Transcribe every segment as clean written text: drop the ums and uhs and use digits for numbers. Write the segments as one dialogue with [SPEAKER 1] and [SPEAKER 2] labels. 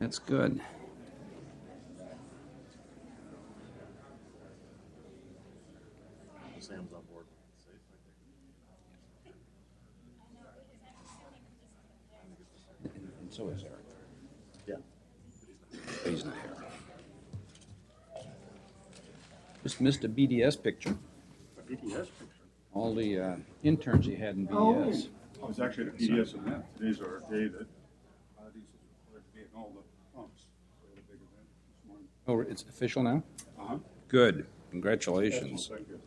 [SPEAKER 1] That's good.
[SPEAKER 2] Sam's on board.
[SPEAKER 1] And so is Eric.
[SPEAKER 2] Yeah.
[SPEAKER 1] But he's not here. Just missed a BDS picture.
[SPEAKER 2] A BTS picture.
[SPEAKER 1] All the interns he had in BDS.
[SPEAKER 3] I was actually at a PDS event. Today's our day that diesels are required to be in all the pumps. So we had a big event this morning.
[SPEAKER 1] Oh, it's official now?
[SPEAKER 3] Uh-huh.
[SPEAKER 1] Good. Congratulations.
[SPEAKER 3] Thank you.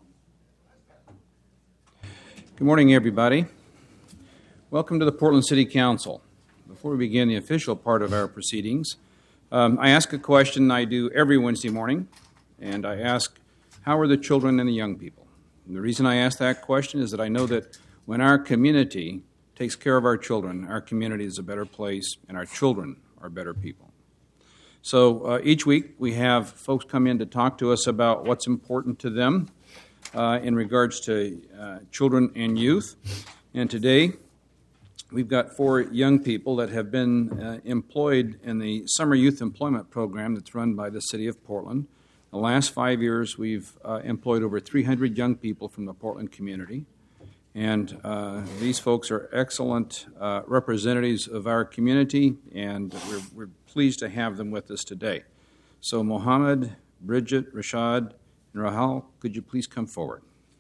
[SPEAKER 1] Good morning, everybody. Welcome to the Portland City Council. Before we begin the official part of our proceedings, I ask a question I do every Wednesday morning, and I ask, how are the children and the young people? And the reason I ask that question is that I know that when our community takes care of our children, our community is a better place, and our children are better people. So each week we have folks come in to talk to us about what's important to them in regards to children and youth. And today we've got 4 young people that have been employed in the Summer Youth Employment Program that's run by the City of Portland. The last 5 years we've employed over 300 young people from the Portland community. And these folks are excellent representatives of our community, and we're pleased to have them with us today. So Mohammed, Bridget, Rashad, and Rahal, could you please come forward?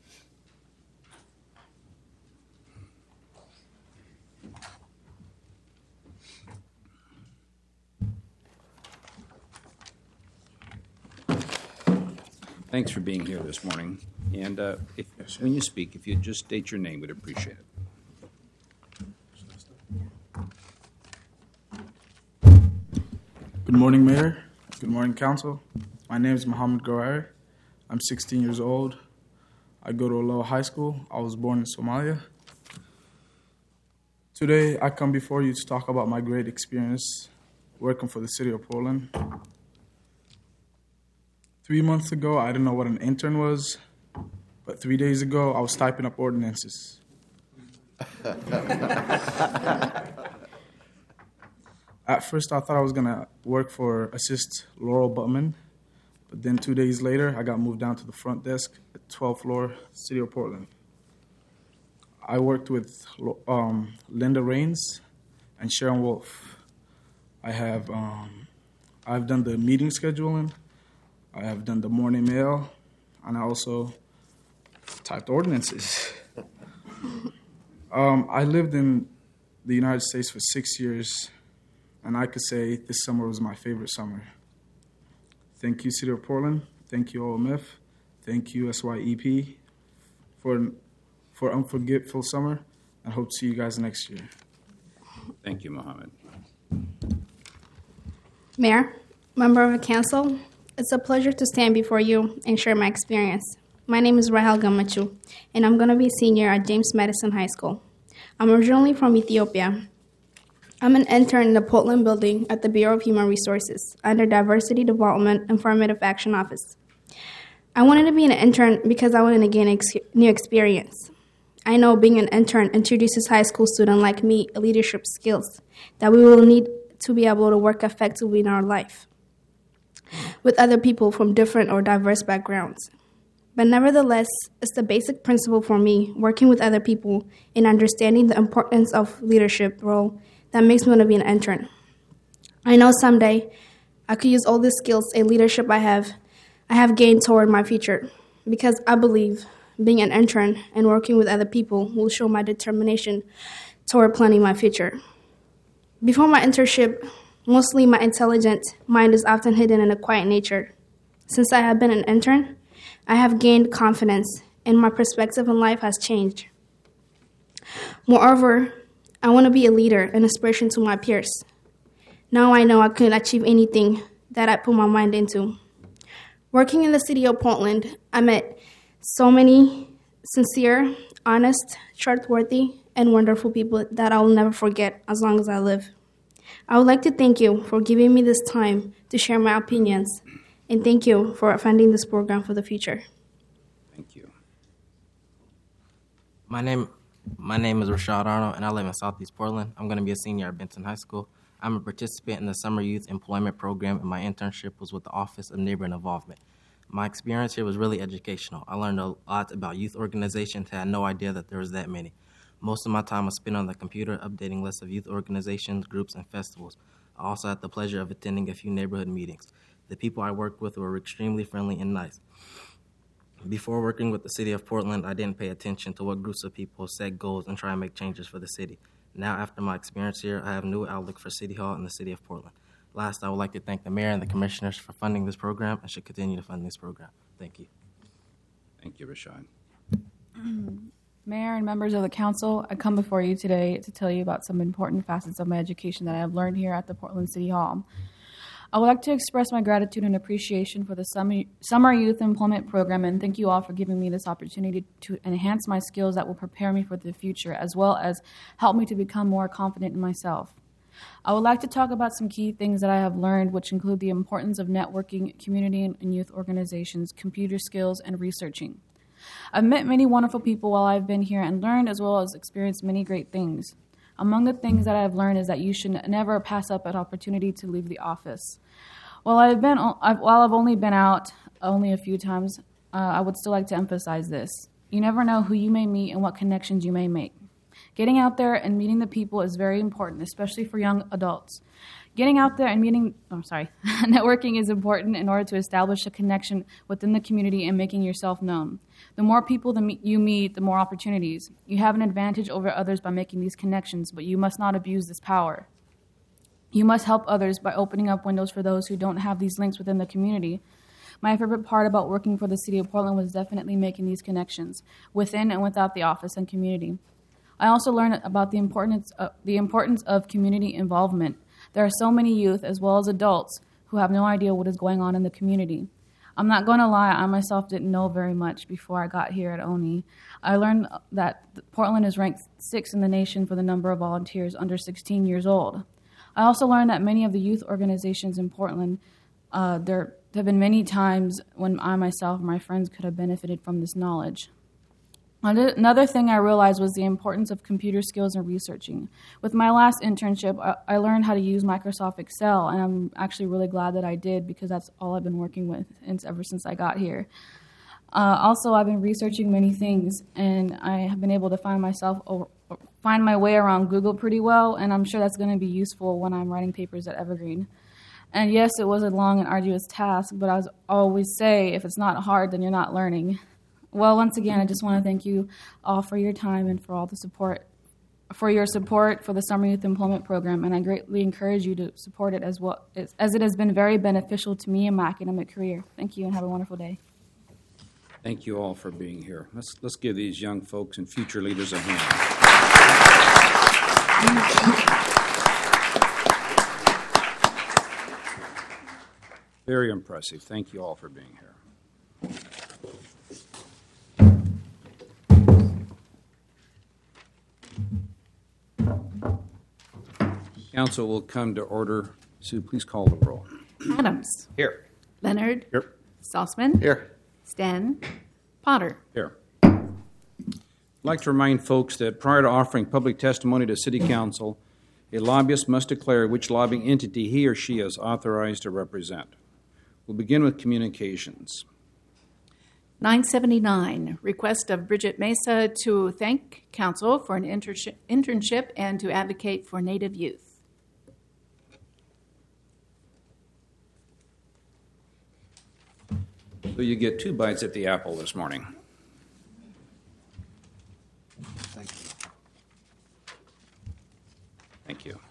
[SPEAKER 1] Thanks for being here this morning. And when you speak, if you just state your name, we'd appreciate it.
[SPEAKER 4] Good morning, Mayor. Good morning, Council. My name is Mohammed Gawari. I'm 16 years old. I go to Aloha High School. I was born in Somalia. Today, I come before you to talk about my great experience working for the City of Portland. 3 months ago, I didn't know what an intern was, but 3 days ago, I was typing up ordinances. At first, I thought I was going to work for Assist Laurel Butman, but then 2 days later, I got moved down to the front desk at 12th floor, City of Portland. I worked with Linda Rains and Sharon Wolf. I've done the meeting scheduling, I have done the morning mail, and I also typed ordinances. I lived in the United States for 6 years, and I could say this summer was my favorite summer. Thank you, City of Portland. Thank you, OMF. Thank you, SYEP, for unforgettable summer, and hope to see you guys next year.
[SPEAKER 1] Thank you, Mohammed.
[SPEAKER 5] Mayor, member of the council, it's a pleasure to stand before you and share my experience. My name is Rahel Gamachu, and I'm going to be a senior at James Madison High School. I'm originally from Ethiopia. I'm an intern in the Portland building at the Bureau of Human Resources under Diversity Development and Affirmative Action Office. I wanted to be an intern because I wanted to gain new experience. I know being an intern introduces high school students like me leadership skills that we will need to be able to work effectively in our life with other people from different or diverse backgrounds. But nevertheless, it's the basic principle for me, working with other people and understanding the importance of leadership role that makes me want to be an intern. I know someday I could use all the skills and leadership I have gained toward my future, because I believe being an intern and working with other people will show my determination toward planning my future. Before my internship, mostly my intelligent mind is often hidden in a quiet nature. Since I have been an intern, I have gained confidence and my perspective in life has changed. Moreover, I want to be a leader and inspiration to my peers. Now I know I can achieve anything that I put my mind into. Working in the City of Portland, I met so many sincere, honest, trustworthy, and wonderful people that I will never forget as long as I live. I would like to thank you for giving me this time to share my opinions, and thank you for funding this program for the future.
[SPEAKER 1] Thank you.
[SPEAKER 6] My name is Rashad Arnold, and I live in Southeast Portland. I'm going to be a senior at Benton High School. I'm a participant in the Summer Youth Employment Program, and my internship was with the Office of Neighborhood Involvement. My experience here was really educational. I learned a lot about youth organizations and had no idea that there was that many. Most of my time was spent on the computer updating lists of youth organizations, groups, and festivals. I also had the pleasure of attending a few neighborhood meetings. The people I worked with were extremely friendly and nice. Before working with the City of Portland, I didn't pay attention to what groups of people set goals and try and make changes for the city. Now, after my experience here, I have a new outlook for City Hall and the City of Portland. Last, I would like to thank the mayor and the commissioners for funding this program and should continue to fund this program. Thank you.
[SPEAKER 1] Thank you, Rashad.
[SPEAKER 7] Mayor and members of the council, I come before you today to tell you about some important facets of my education that I have learned here at the Portland City Hall. I would like to express my gratitude and appreciation for the Summer Youth Employment Program, and thank you all for giving me this opportunity to enhance my skills that will prepare me for the future, as well as help me to become more confident in myself. I would like to talk about some key things that I have learned, which include the importance of networking, community and youth organizations, computer skills, and researching. I've met many wonderful people while I've been here and learned as well as experienced many great things. Among the things that I've learned is that you should never pass up an opportunity to leave the office. While I've only been out a few times, I would still like to emphasize this. You never know who you may meet and what connections you may make. Getting out there and meeting the people is very important, especially for young adults. Getting out there and networking is important in order to establish a connection within the community and making yourself known. The more people you meet, the more opportunities. You have an advantage over others by making these connections, but you must not abuse this power. You must help others by opening up windows for those who don't have these links within the community. My favorite part about working for the City of Portland was definitely making these connections within and without the office and community. I also learned about the importance of community involvement. There are so many youth as well as adults who have no idea what is going on in the community. I'm not going to lie, I myself didn't know very much before I got here at ONI. I learned that Portland is ranked 6th in the nation for the number of volunteers under 16 years old. I also learned that many of the youth organizations in Portland, there have been many times when I myself and my friends could have benefited from this knowledge. Another thing I realized was the importance of computer skills and researching. With my last internship, I learned how to use Microsoft Excel, and I'm actually really glad that I did because that's all I've been working with ever since I got here. Also, I've been researching many things, and I have been able to find my way around Google pretty well, and I'm sure that's going to be useful when I'm writing papers at Evergreen. And yes, it was a long and arduous task, but I always say, if it's not hard, then you're not learning. Well, once again, I just want to thank you all for your time and for all the support, for your support for the Summer Youth Employment Program, and I greatly encourage you to support it as well, as it has been very beneficial to me in my academic career. Thank you, and have a wonderful day.
[SPEAKER 1] Thank you all for being here. Let's give these young folks and future leaders a hand. Very impressive. Thank you all for being here. Council will come to order. Sue, please call the roll.
[SPEAKER 8] Adams.
[SPEAKER 1] Here.
[SPEAKER 8] Leonard.
[SPEAKER 1] Here.
[SPEAKER 8] Salzman.
[SPEAKER 1] Here.
[SPEAKER 8] Stan. Potter.
[SPEAKER 1] Here. I'd like to remind folks that prior to offering public testimony to City Council, a lobbyist must declare which lobbying entity he or she is authorized to represent. We'll begin with communications.
[SPEAKER 8] 979, request of Bridget Mesa to thank Council for an internship and to advocate for Native youth.
[SPEAKER 1] So you get 2 bites at the apple this morning. Thank you.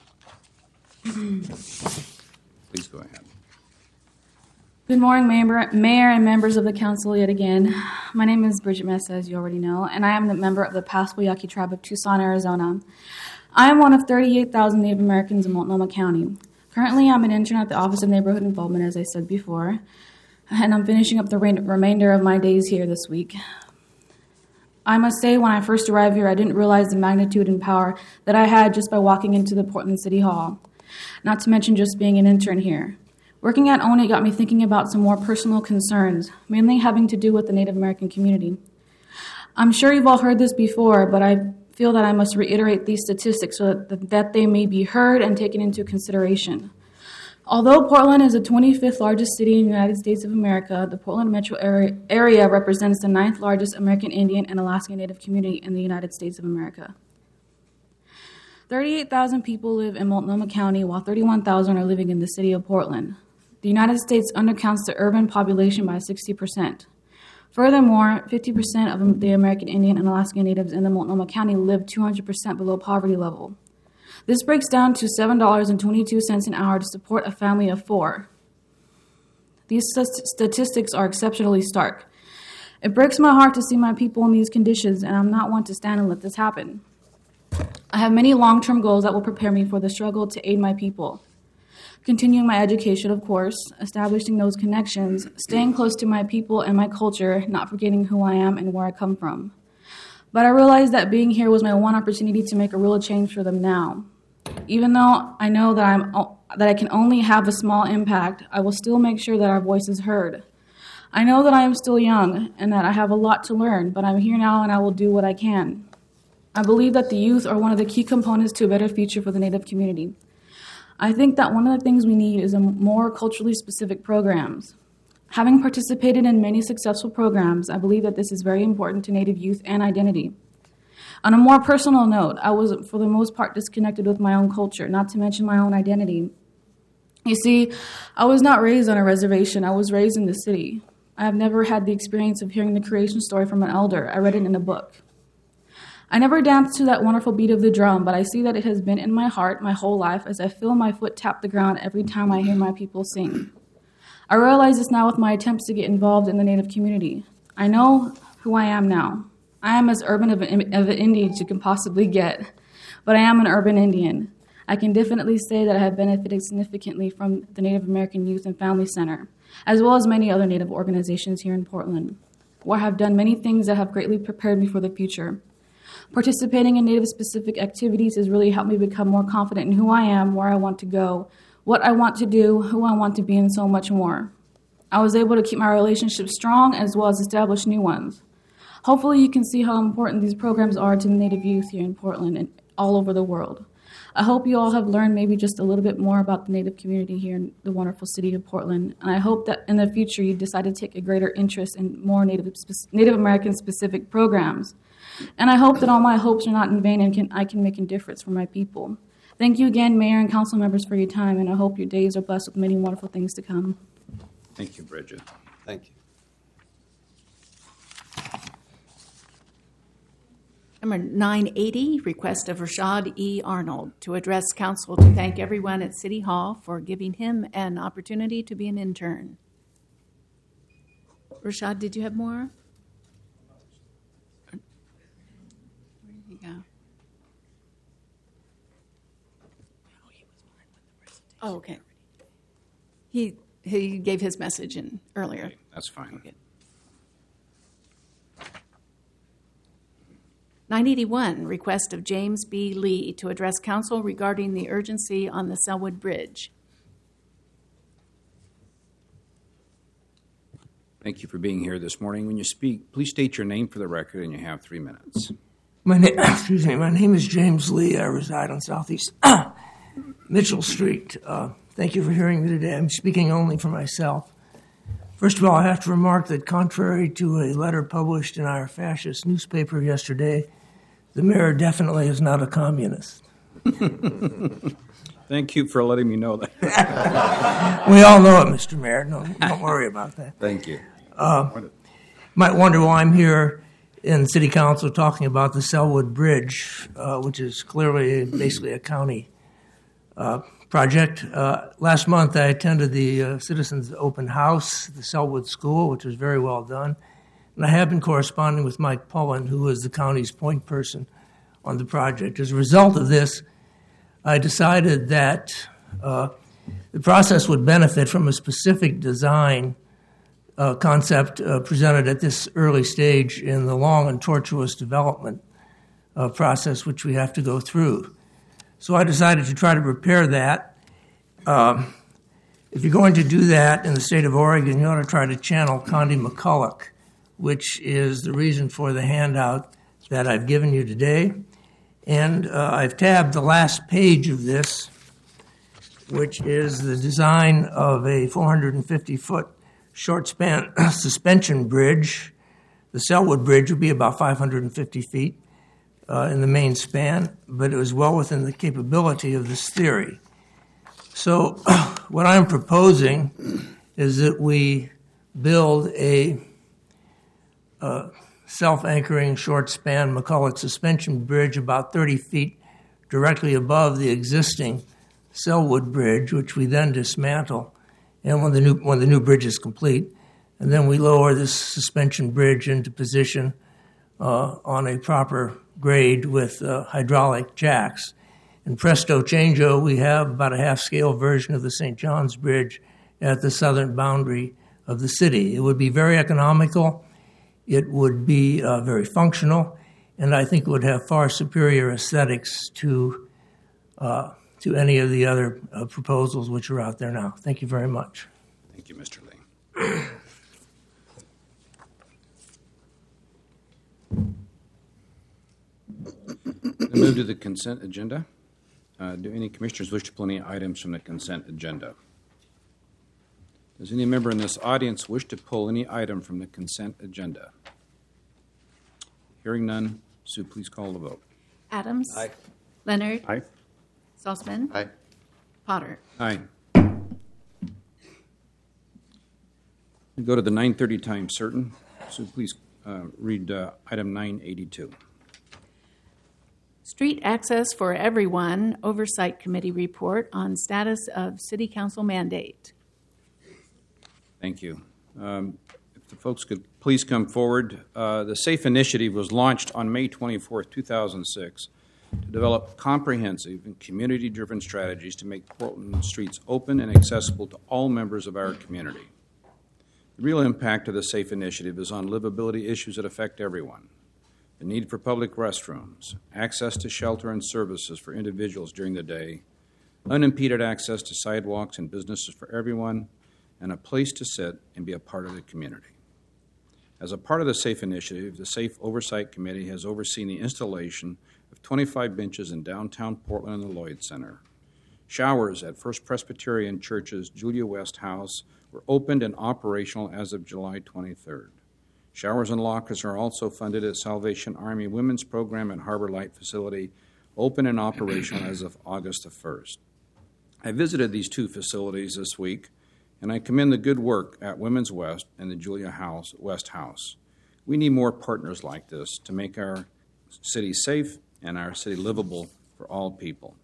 [SPEAKER 1] Please go ahead.
[SPEAKER 7] Good morning, Mayor and members of the Council yet again. My name is Bridget Mesa, as you already know, and I am a member of the Pascua Yaqui tribe of Tucson, Arizona. I am one of 38,000 Native Americans in Multnomah County. Currently, I'm an intern at the Office of Neighborhood Involvement, as I said before, and I'm finishing up the remainder of my days here this week. I must say, when I first arrived here, I didn't realize the magnitude and power that I had just by walking into the Portland City Hall, not to mention just being an intern here. Working at ONI got me thinking about some more personal concerns, mainly having to do with the Native American community. I'm sure you've all heard this before, but I've feel that I must reiterate these statistics so that they may be heard and taken into consideration. Although Portland is the 25th largest city in the United States of America, the Portland metro area represents the 9th largest American Indian and Alaska Native community in the United States of America. 38,000 people live in Multnomah County, while 31,000 are living in the city of Portland. The United States undercounts the urban population by 60%. Furthermore, 50% of the American Indian and Alaska Natives in the Multnomah County live 200% below poverty level. This breaks down to $7.22 an hour to support a family of 4. These statistics are exceptionally stark. It breaks my heart to see my people in these conditions, and I'm not one to stand and let this happen. I have many long-term goals that will prepare me for the struggle to aid my people. Continuing my education, of course, establishing those connections, staying close to my people and my culture, not forgetting who I am and where I come from. But I realized that being here was my one opportunity to make a real change for them now. Even though I know that I can only have a small impact, I will still make sure that our voice is heard. I know that I am still young and that I have a lot to learn, but I'm here now and I will do what I can. I believe that the youth are one of the key components to a better future for the Native community. I think that one of the things we need is a more culturally specific programs. Having participated in many successful programs, I believe that this is very important to Native youth and identity. On a more personal note, I was, for the most part, disconnected with my own culture, not to mention my own identity. You see, I was not raised on a reservation. I was raised in the city. I have never had the experience of hearing the creation story from an elder. I read it in a book. I never danced to that wonderful beat of the drum, but I see that it has been in my heart my whole life as I feel my foot tap the ground every time I hear my people sing. I realize this now with my attempts to get involved in the Native community. I know who I am now. I am as urban of an Indian as you can possibly get, but I am an urban Indian. I can definitely say that I have benefited significantly from the Native American Youth and Family Center, as well as many other Native organizations here in Portland, where I have done many things that have greatly prepared me for the future. Participating in Native-specific activities has really helped me become more confident in who I am, where I want to go, what I want to do, who I want to be, and so much more. I was able to keep my relationships strong as well as establish new ones. Hopefully you can see how important these programs are to the Native youth here in Portland and all over the world. I hope you all have learned maybe just a little bit more about the Native community here in the wonderful city of Portland, and I hope that in the future you decide to take a greater interest in more Native American-specific programs. And I hope that all my hopes are not in vain and I can make a difference for my people. Thank you again, Mayor and Council members, for your time, and I hope your days are blessed with many wonderful things to come.
[SPEAKER 1] Thank you, Bridget.
[SPEAKER 2] Thank you.
[SPEAKER 8] Number 980, request of Rashad E. Arnold to address council to thank everyone at City Hall for giving him an opportunity to be an intern. Rashad, did you have more? Where did he go? Oh, okay. He gave his message in earlier.
[SPEAKER 1] Okay, that's fine.
[SPEAKER 8] Okay. 981, request of James B. Lee to address council regarding the urgency on the Selwood Bridge.
[SPEAKER 1] Thank you for being here this morning. When you speak, please state your name for the record, and you have 3 minutes.
[SPEAKER 9] My name is James Lee. I reside on Southeast Mitchell Street. Thank you for hearing me today. I'm speaking only for myself. First of all, I have to remark that contrary to a letter published in our fascist newspaper yesterday, the mayor definitely is not a communist.
[SPEAKER 1] Thank you for letting me know that.
[SPEAKER 9] We all know it, Mr. Mayor. No, don't worry about that.
[SPEAKER 1] Thank you.
[SPEAKER 9] Might wonder why I'm here in City Council talking about the Selwood Bridge, which is clearly basically a county project. Last month, I attended the Citizens Open House at the Selwood School, which was very well done. And I have been corresponding with Mike Pullen, who is the county's point person on the project. As a result of this, I decided that the process would benefit from a specific design concept presented at this early stage in the long and tortuous development process which we have to go through. So I decided to try to prepare that. If you're going to do that in the state of Oregon, you ought to try to channel Condi McCulloch, which is the reason for the handout that I've given you today. And I've tabbed the last page of this, which is the design of a 450-foot short span suspension bridge. The Selwood Bridge would be about 550 feet in the main span, but it was well within the capability of this theory. So what I'm proposing is that we build a self-anchoring short span McCulloch suspension bridge about 30 feet directly above the existing Selwood Bridge, which we then dismantle, and when the new bridge is complete, and then we lower this suspension bridge into position on a proper grade with hydraulic jacks. And presto changeo, we have about a half-scale version of the St. John's Bridge at the southern boundary of the city. It would be very economical. It would be very functional, and I think it would have far superior aesthetics to any of the other proposals which are out there now. Thank you very much.
[SPEAKER 1] Thank you, Mr. Lee. I move to the consent agenda. Do any commissioners wish to pull any items from the consent agenda? Does any member in this audience wish to pull any item from the consent agenda? Hearing none, Sue, please call the vote.
[SPEAKER 8] Adams.
[SPEAKER 2] Aye.
[SPEAKER 8] Leonard.
[SPEAKER 2] Aye.
[SPEAKER 8] Salzman.
[SPEAKER 2] Aye.
[SPEAKER 8] Potter.
[SPEAKER 1] Aye. We go to the 9:30 time certain. Sue, please read item 982.
[SPEAKER 8] Street Access for Everyone Oversight Committee report on status of City Council mandate.
[SPEAKER 1] Thank you. If the folks could please come forward. The SAFE initiative was launched on May 24, 2006 to develop comprehensive and community-driven strategies to make Portland streets open and accessible to all members of our community. The real impact of the SAFE initiative is on livability issues that affect everyone. The need for public restrooms, access to shelter and services for individuals during the day, unimpeded access to sidewalks and businesses for everyone, and a place to sit and be a part of the community. As a part of the SAFE initiative, the SAFE Oversight Committee has overseen the installation of 25 benches in downtown Portland and the Lloyd Center. Showers at First Presbyterian Church's Julia West House were opened and operational as of July 23rd. Showers and lockers are also funded at Salvation Army Women's Program and Harbor Light Facility, open and operational as of August the 1st. I visited these two facilities this week, and I commend the good work at Women's West and the Julia West House. We need more partners like this to make our city safe and our city livable for all people.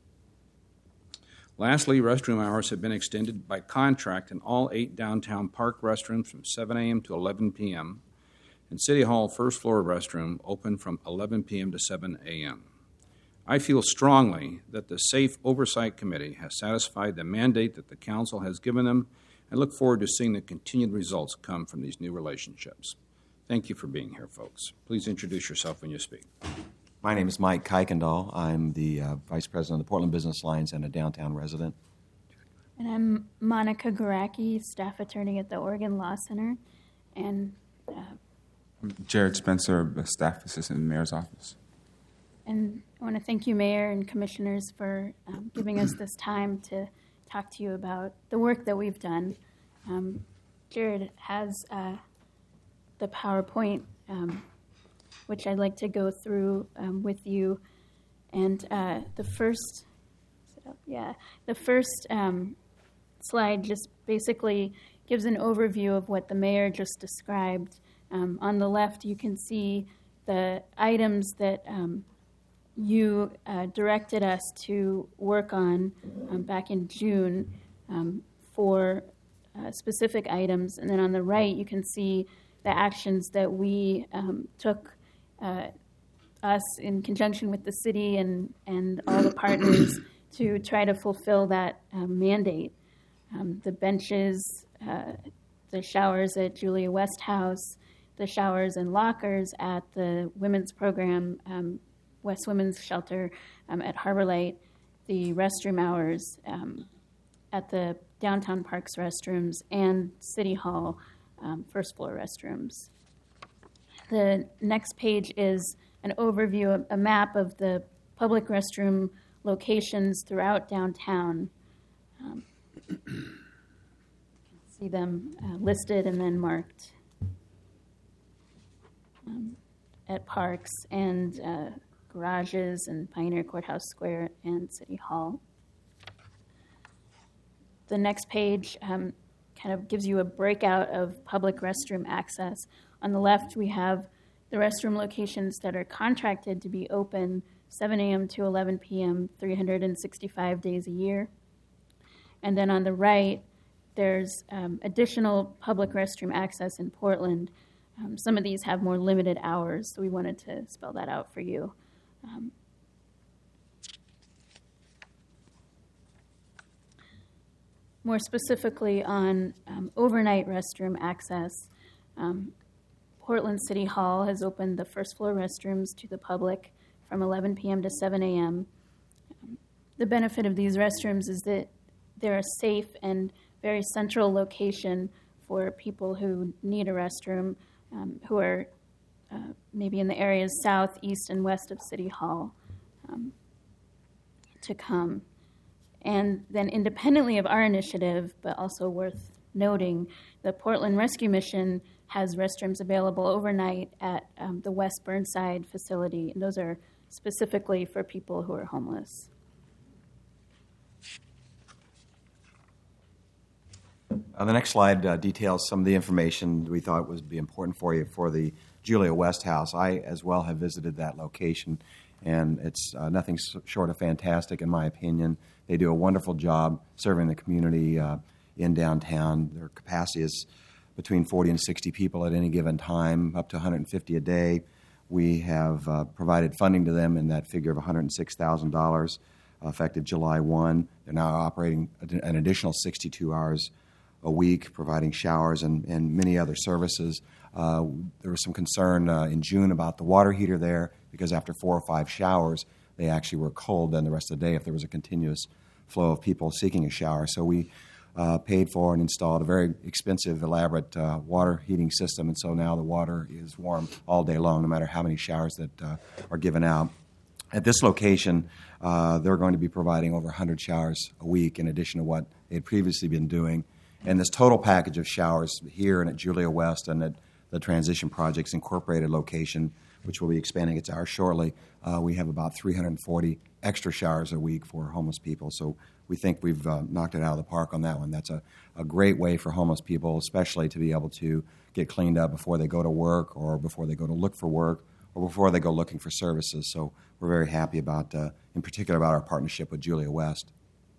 [SPEAKER 1] Lastly, restroom hours have been extended by contract in all 8 downtown park restrooms from 7 a.m. to 11 p.m., and City Hall first floor restroom open from 11 p.m. to 7 a.m. I feel strongly that the SAFE Oversight Committee has satisfied the mandate that the Council has given them, and look forward to seeing the continued results come from these new relationships. Thank you for being here, folks. Please introduce yourself when you speak.
[SPEAKER 10] My name is Mike Kuykendall. I'm the Vice President of the Portland Business Alliance and a downtown resident.
[SPEAKER 11] And I'm Monica Garacki, Staff Attorney at the Oregon Law Center, and
[SPEAKER 12] I'm Jared Spencer, a Staff Assistant in the Mayor's Office.
[SPEAKER 11] And I want to thank you, Mayor and Commissioners, for giving us this time to talk to you about the work that we've done. Jared has the PowerPoint, which I'd like to go through with you. And the first slide just basically gives an overview of what the Mayor just described. On the left, you can see the items that you directed us to work on back in June for specific items. And then on the right, you can see the actions that we took, us in conjunction with the city and all the partners to try to fulfill that mandate. The benches, the showers at Julia West House, the showers and lockers at the women's program, West Women's Shelter at Harbor Light, the restroom hours at the downtown parks restrooms, and City Hall first floor restrooms. The next page is an overview, a map of the public restroom locations throughout downtown. See them listed and then marked at parks and garages and Pioneer Courthouse Square and City Hall. The next page kind of gives you a breakout of public restroom access. On the left, we have the restroom locations that are contracted to be open 7 a.m. to 11 p.m., 365 days a year. And then on the right, there's additional public restroom access in Portland. Some of these have more limited hours, so we wanted to spell that out for you. More specifically on overnight restroom access, Portland City Hall has opened the first floor restrooms to the public from 11 p.m. to 7 a.m. The benefit of these restrooms is that they're a safe and very central location for people who need a restroom, who are maybe in the areas south, east, and west of City Hall to come. And then independently of our initiative, but also worth noting, the Portland Rescue Mission has restrooms available overnight at the West Burnside facility, and those are specifically for people who are homeless.
[SPEAKER 10] The next slide details some of the information we thought would be important for you for the Julia West House. I, as well, have visited that location, and it's nothing short of fantastic, in my opinion. They do a wonderful job serving the community in downtown. Their capacity is between 40 and 60 people at any given time, up to 150 a day. We have provided funding to them in that figure of $106,000 effective July 1. They're now operating an additional 62 hours a week, providing showers and many other services. There was some concern in June about the water heater there, because after 4 or 5 showers, they actually were cold then the rest of the day if there was a continuous flow of people seeking a shower. So we paid for and installed a very expensive, elaborate water heating system, and so now the water is warm all day long, no matter how many showers that are given out. At this location, they're going to be providing over 100 showers a week in addition to what they had previously been doing. And this total package of showers here and at Julia West and at the Transition Projects Incorporated location, which will be expanding its hours shortly, we have about 340 extra showers a week for homeless people. So we think we've knocked it out of the park on that one. That's a great way for homeless people, especially to be able to get cleaned up before they go to work or before they go to look for work or before they go looking for services. So we're very happy about, in particular, about our partnership with Julia West.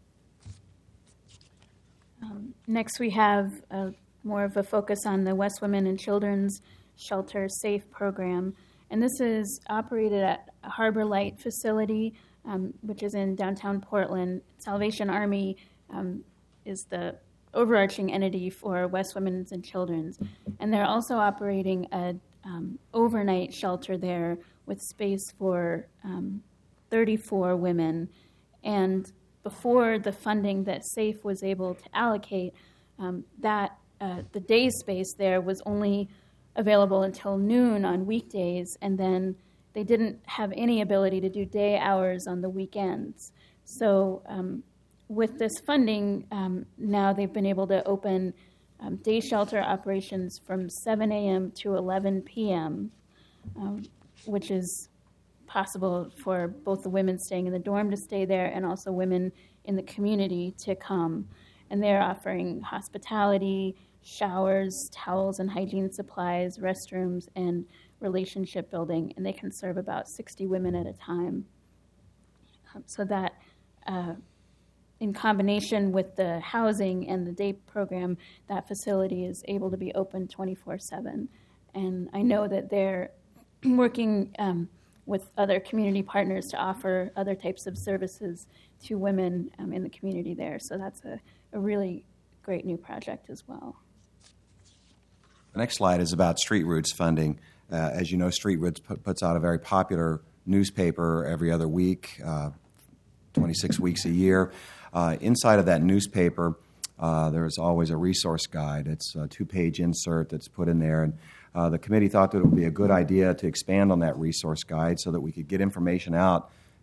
[SPEAKER 11] Next, we have more of a focus on the West Women and Children's Shelter SAFE program. And this is operated at Harbor Light facility, which is in downtown Portland. Salvation Army is the overarching entity for West Women's and Children's. And they're also operating an overnight shelter there with space for 34 women. And before the funding that SAFE was able to allocate, the day space there was only available until noon on weekdays, and then they didn't have any ability to do day hours on the weekends. So with this funding, now they've been able to open day shelter operations from 7 a.m. to 11 p.m., which is possible for both the women staying in the dorm to stay there and also women in the community to come. And they're offering hospitality, showers, towels and hygiene supplies, restrooms, and relationship building, and they can serve about 60 women at a time. So that, in combination with the housing and the day program, that facility is able to be open 24/7. And I know that they're working with other community partners to offer other types of services to women in the community there. So that's a really great new project as well.
[SPEAKER 10] The next slide is about Street Roots funding. As you know, Street Roots puts out a very popular newspaper every other week, 26 weeks a year. Inside of that newspaper, there is always a resource guide. It's a 2-page insert that's put in there. And the committee thought that it would be a good idea to expand on that resource guide so that we could get information out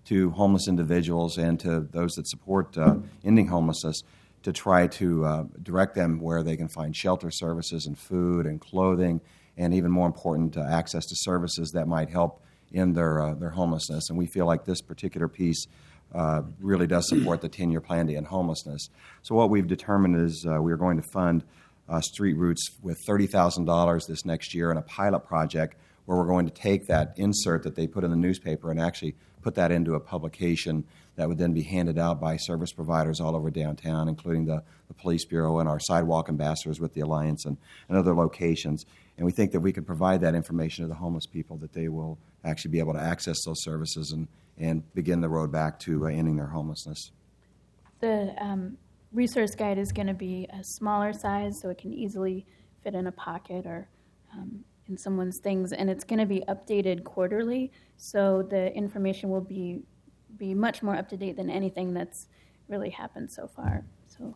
[SPEAKER 10] to homeless individuals and to those that support ending homelessness to try to direct them where they can find shelter services and food and clothing, and even more important, access to services that might help in their homelessness. And we feel like this particular piece really does support the 10-year plan to end homelessness. So what we've determined is we are going to fund Street Roots with $30,000 this next year in a pilot project where we're going to take that insert that they put in the newspaper and actually put that into a publication that would then be handed out by service providers all over downtown, including the Police Bureau and our sidewalk ambassadors with the Alliance and other locations. And we think that we can provide that information to the homeless people, that they will actually be able to access those services and begin the road back to ending their homelessness.
[SPEAKER 11] The resource guide is going to be a smaller size, so it can easily fit in a pocket or in someone's things, and it's going to be updated quarterly, so the information will be much more up to date than anything that's really happened so far. So,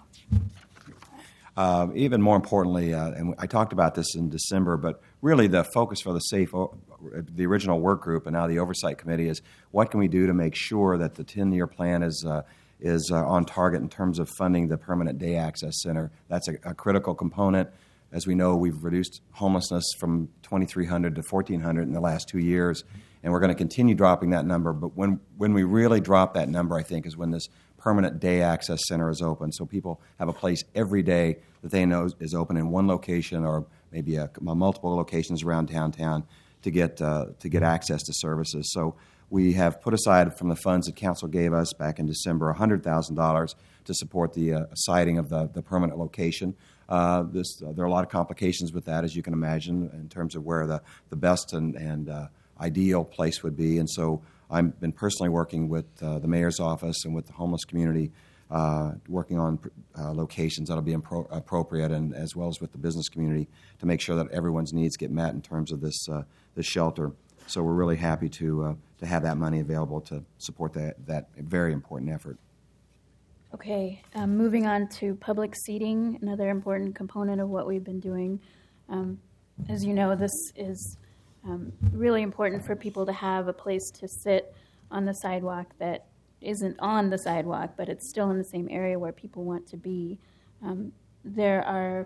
[SPEAKER 10] even more importantly, and I talked about this in December, but really the focus for the original work group and now the oversight committee is what can we do to make sure that the 10-year plan is on target in terms of funding the Permanent Day Access Center. That's a critical component. As we know, we've reduced homelessness from 2,300 to 1,400 in the last 2 years, and we're going to continue dropping that number. But when we really drop that number, I think, is when this Permanent Day Access Center is open, so people have a place every day that they know is open in one location or maybe multiple locations around downtown to get access to services. So we have put aside from the funds that Council gave us back in December $100,000 to support the siting of the permanent location. There are a lot of complications with that, as you can imagine, in terms of where the best and ideal place would be. And so I've been personally working with the mayor's office and with the homeless community, working on locations that will be appropriate, and as well as with the business community to make sure that everyone's needs get met in terms of this shelter. So we're really happy to have that money available to support that very important effort.
[SPEAKER 11] okay, moving on to public seating, another important component of what we've been doing. As you know, this is really important for people to have a place to sit on the sidewalk that isn't on the sidewalk, but it's still in the same area where people want to be. There are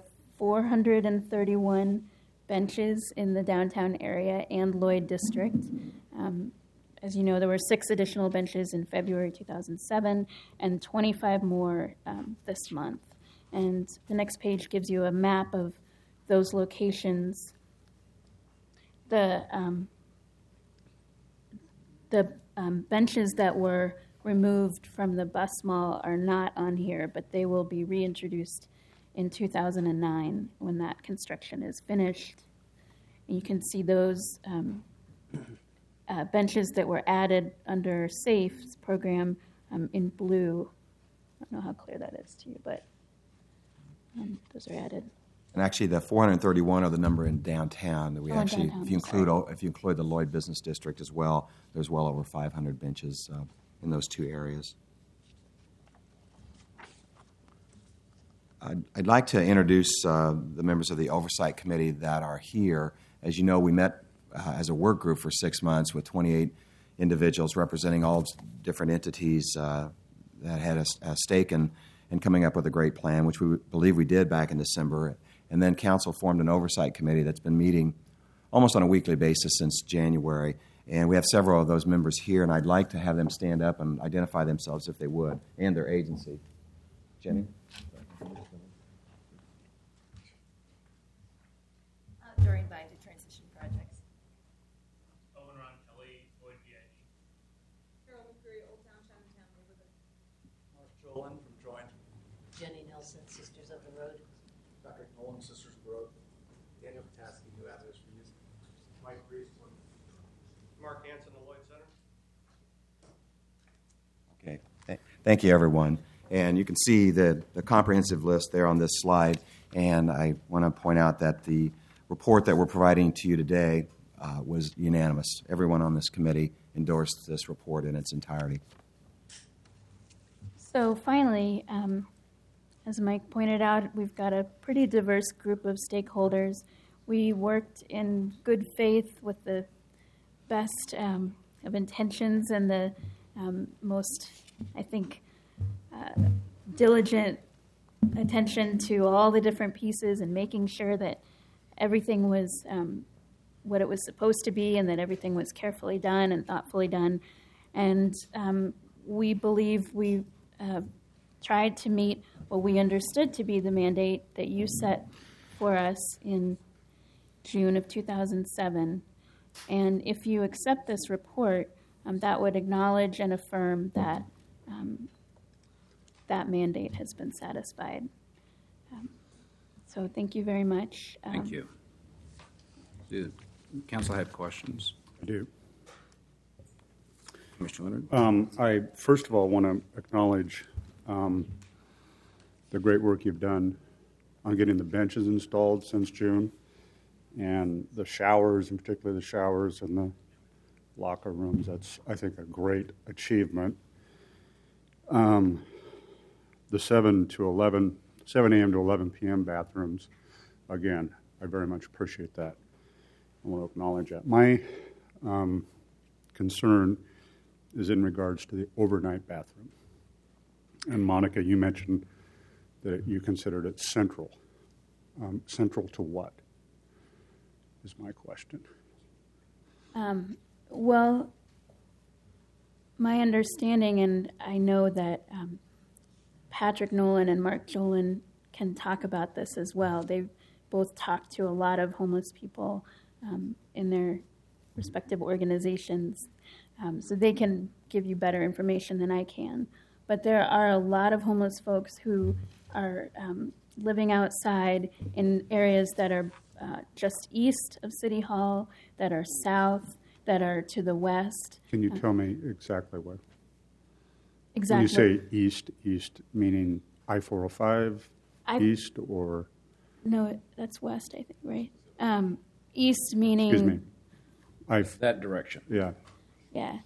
[SPEAKER 11] 431 benches in the downtown area and Lloyd District. As you know, there were 6 additional benches in February 2007 and 25 more this month. And the next page gives you a map of those locations. The benches that were removed from the bus mall are not on here, but they will be reintroduced in 2009 when that construction is finished. And you can see those benches that were added under SAFE's program in blue. I don't know how clear that is to you, but those are added.
[SPEAKER 10] And actually, the 431 are the number in downtown. We actually,
[SPEAKER 11] downtown,
[SPEAKER 10] if you include the Lloyd Business District as well, there's well over 500 benches in those 2 areas. I'd like to introduce the members of the Oversight Committee that are here. As you know, we met as a work group for 6 months with 28 individuals representing all different entities that had a stake in coming up with a great plan, which we believe we did back in December. And then Council formed an Oversight Committee that's been meeting almost on a weekly basis since January. And we have several of those members here, and I'd like to have them stand up and identify themselves if they would, and their agency. Jenny?
[SPEAKER 13] During Bind to Transition Projects.
[SPEAKER 14] Owen Ron Kelly, Lloyd BID.
[SPEAKER 13] Carol McCreary, Old Town, Chinatown Neighborhood.
[SPEAKER 2] Mark Jolin from Joint.
[SPEAKER 13] Jenny Nelson, Sisters of the Road.
[SPEAKER 2] Patrick Nolan, Sisters of the Road. Daniel Pataski, New Avenues for Youth. Mike Priest.
[SPEAKER 14] Mark Hanson, the Lloyd Center.
[SPEAKER 10] Okay. Thank you, everyone. And you can see the comprehensive list there on this slide. And I want to point out that the report that we're providing to you today was unanimous. Everyone on this committee endorsed this report in its entirety.
[SPEAKER 11] So finally, as Mike pointed out, we've got a pretty diverse group of stakeholders. We worked in good faith with the best of intentions and the most, I think, diligent attention to all the different pieces and making sure that everything was what it was supposed to be and that everything was carefully done and thoughtfully done. And we believe we tried to meet what we understood to be the mandate that you set for us in June of 2007. And if you accept this report, that would acknowledge and affirm that that mandate has been satisfied. So thank you very much.
[SPEAKER 1] Thank you. Do council have questions?
[SPEAKER 3] I do.
[SPEAKER 1] Commissioner Leonard?
[SPEAKER 3] I first of all want to acknowledge the great work you've done on getting the benches installed since June, and the showers, in particular the showers and the locker rooms. That's, I think, a great achievement. The 7 a.m. to 11 p.m. bathrooms, again, I very much appreciate that. I want to acknowledge that. My concern is in regards to the overnight bathroom. And Monica, you mentioned that you considered it central. Central to what is my question?
[SPEAKER 11] Well, my understanding, and I know that Patrick Nolan and Mark Jolin can talk about this as well. They've both talked to a lot of homeless people in their respective organizations, so they can give you better information than I can. But there are a lot of homeless folks who are living outside in areas that are just east of City Hall, that are south, that are to the west.
[SPEAKER 3] Can you tell me exactly what?
[SPEAKER 11] Exactly.
[SPEAKER 3] When you say east meaning I-405 east or?
[SPEAKER 11] No, that's west, I think, right? East meaning.
[SPEAKER 3] Excuse me.
[SPEAKER 1] That direction.
[SPEAKER 3] Yeah.
[SPEAKER 11] Yeah.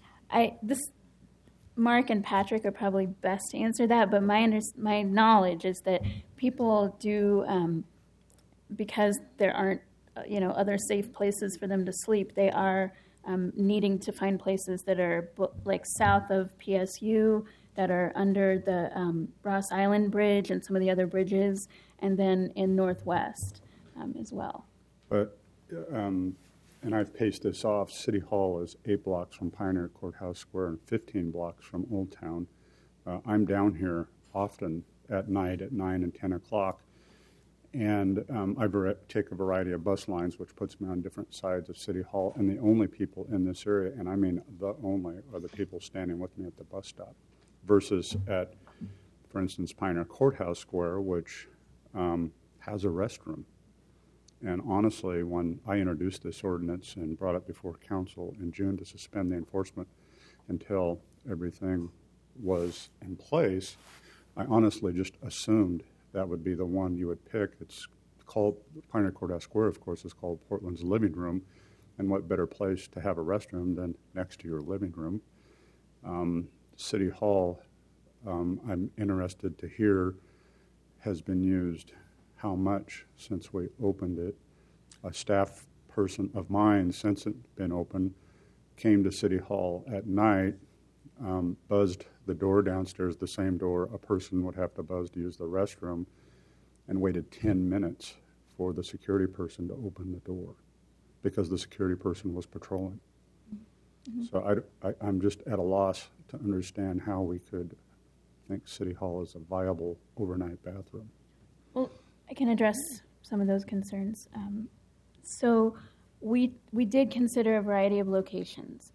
[SPEAKER 11] Mark and Patrick are probably best to answer that, but my knowledge is that people do, because there aren't, other safe places for them to sleep, they are needing to find places that are like south of PSU, that are under the Ross Island Bridge and some of the other bridges, and then in Northwest as well.
[SPEAKER 3] But, and I've paced this off, City Hall is 8 blocks from Pioneer Courthouse Square and 15 blocks from Old Town. I'm down here often at night at 9 and 10 o'clock, and I take a variety of bus lines, which puts me on different sides of City Hall, and the only people in this area, and I mean the only, are the people standing with me at the bus stop, versus at, for instance, Pioneer Courthouse Square, which has a restroom. And honestly, when I introduced this ordinance and brought it before council in June to suspend the enforcement until everything was in place, I honestly just assumed that would be the one you would pick. It's called, Pioneer Courthouse Square, of course, is called Portland's living room. And what better place to have a restroom than next to your living room? City Hall, I'm interested to hear, has been used how much since we opened it. A staff person of mine, since it's been open, came to City Hall at night, buzzed the door downstairs, the same door a person would have to buzz to use the restroom, and waited 10 minutes for the security person to open the door because the security person was patrolling. Mm-hmm. So I'm just at a loss to understand how we could think City Hall is a viable overnight bathroom.
[SPEAKER 11] Well, I can address some of those concerns. So we did consider a variety of locations.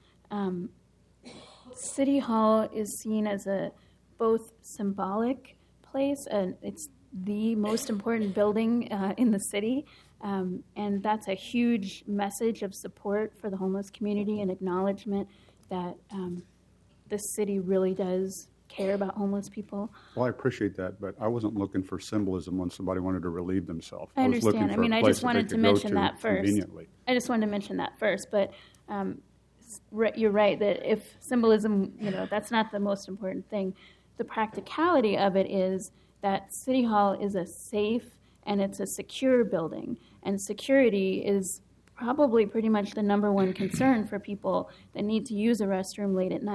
[SPEAKER 11] City Hall is seen as a both symbolic place, and it's the most important building in the city, and that's a huge message of support for the homeless community and acknowledgement that the city really does care about homeless people.
[SPEAKER 3] Well, I appreciate that, but I wasn't looking for symbolism when somebody wanted to relieve themselves.
[SPEAKER 11] I understand.
[SPEAKER 3] Was looking for
[SPEAKER 11] I mean,
[SPEAKER 3] a
[SPEAKER 11] I
[SPEAKER 3] place
[SPEAKER 11] just wanted
[SPEAKER 3] that
[SPEAKER 11] to
[SPEAKER 3] they could go
[SPEAKER 11] mention that first.
[SPEAKER 3] Conveniently.
[SPEAKER 11] I just wanted to mention that first, but you're right that if symbolism, that's not the most important thing. The practicality of it is that City Hall is a safe and it's a secure building, and security is probably pretty much the number one concern for people that need to use a restroom late at night.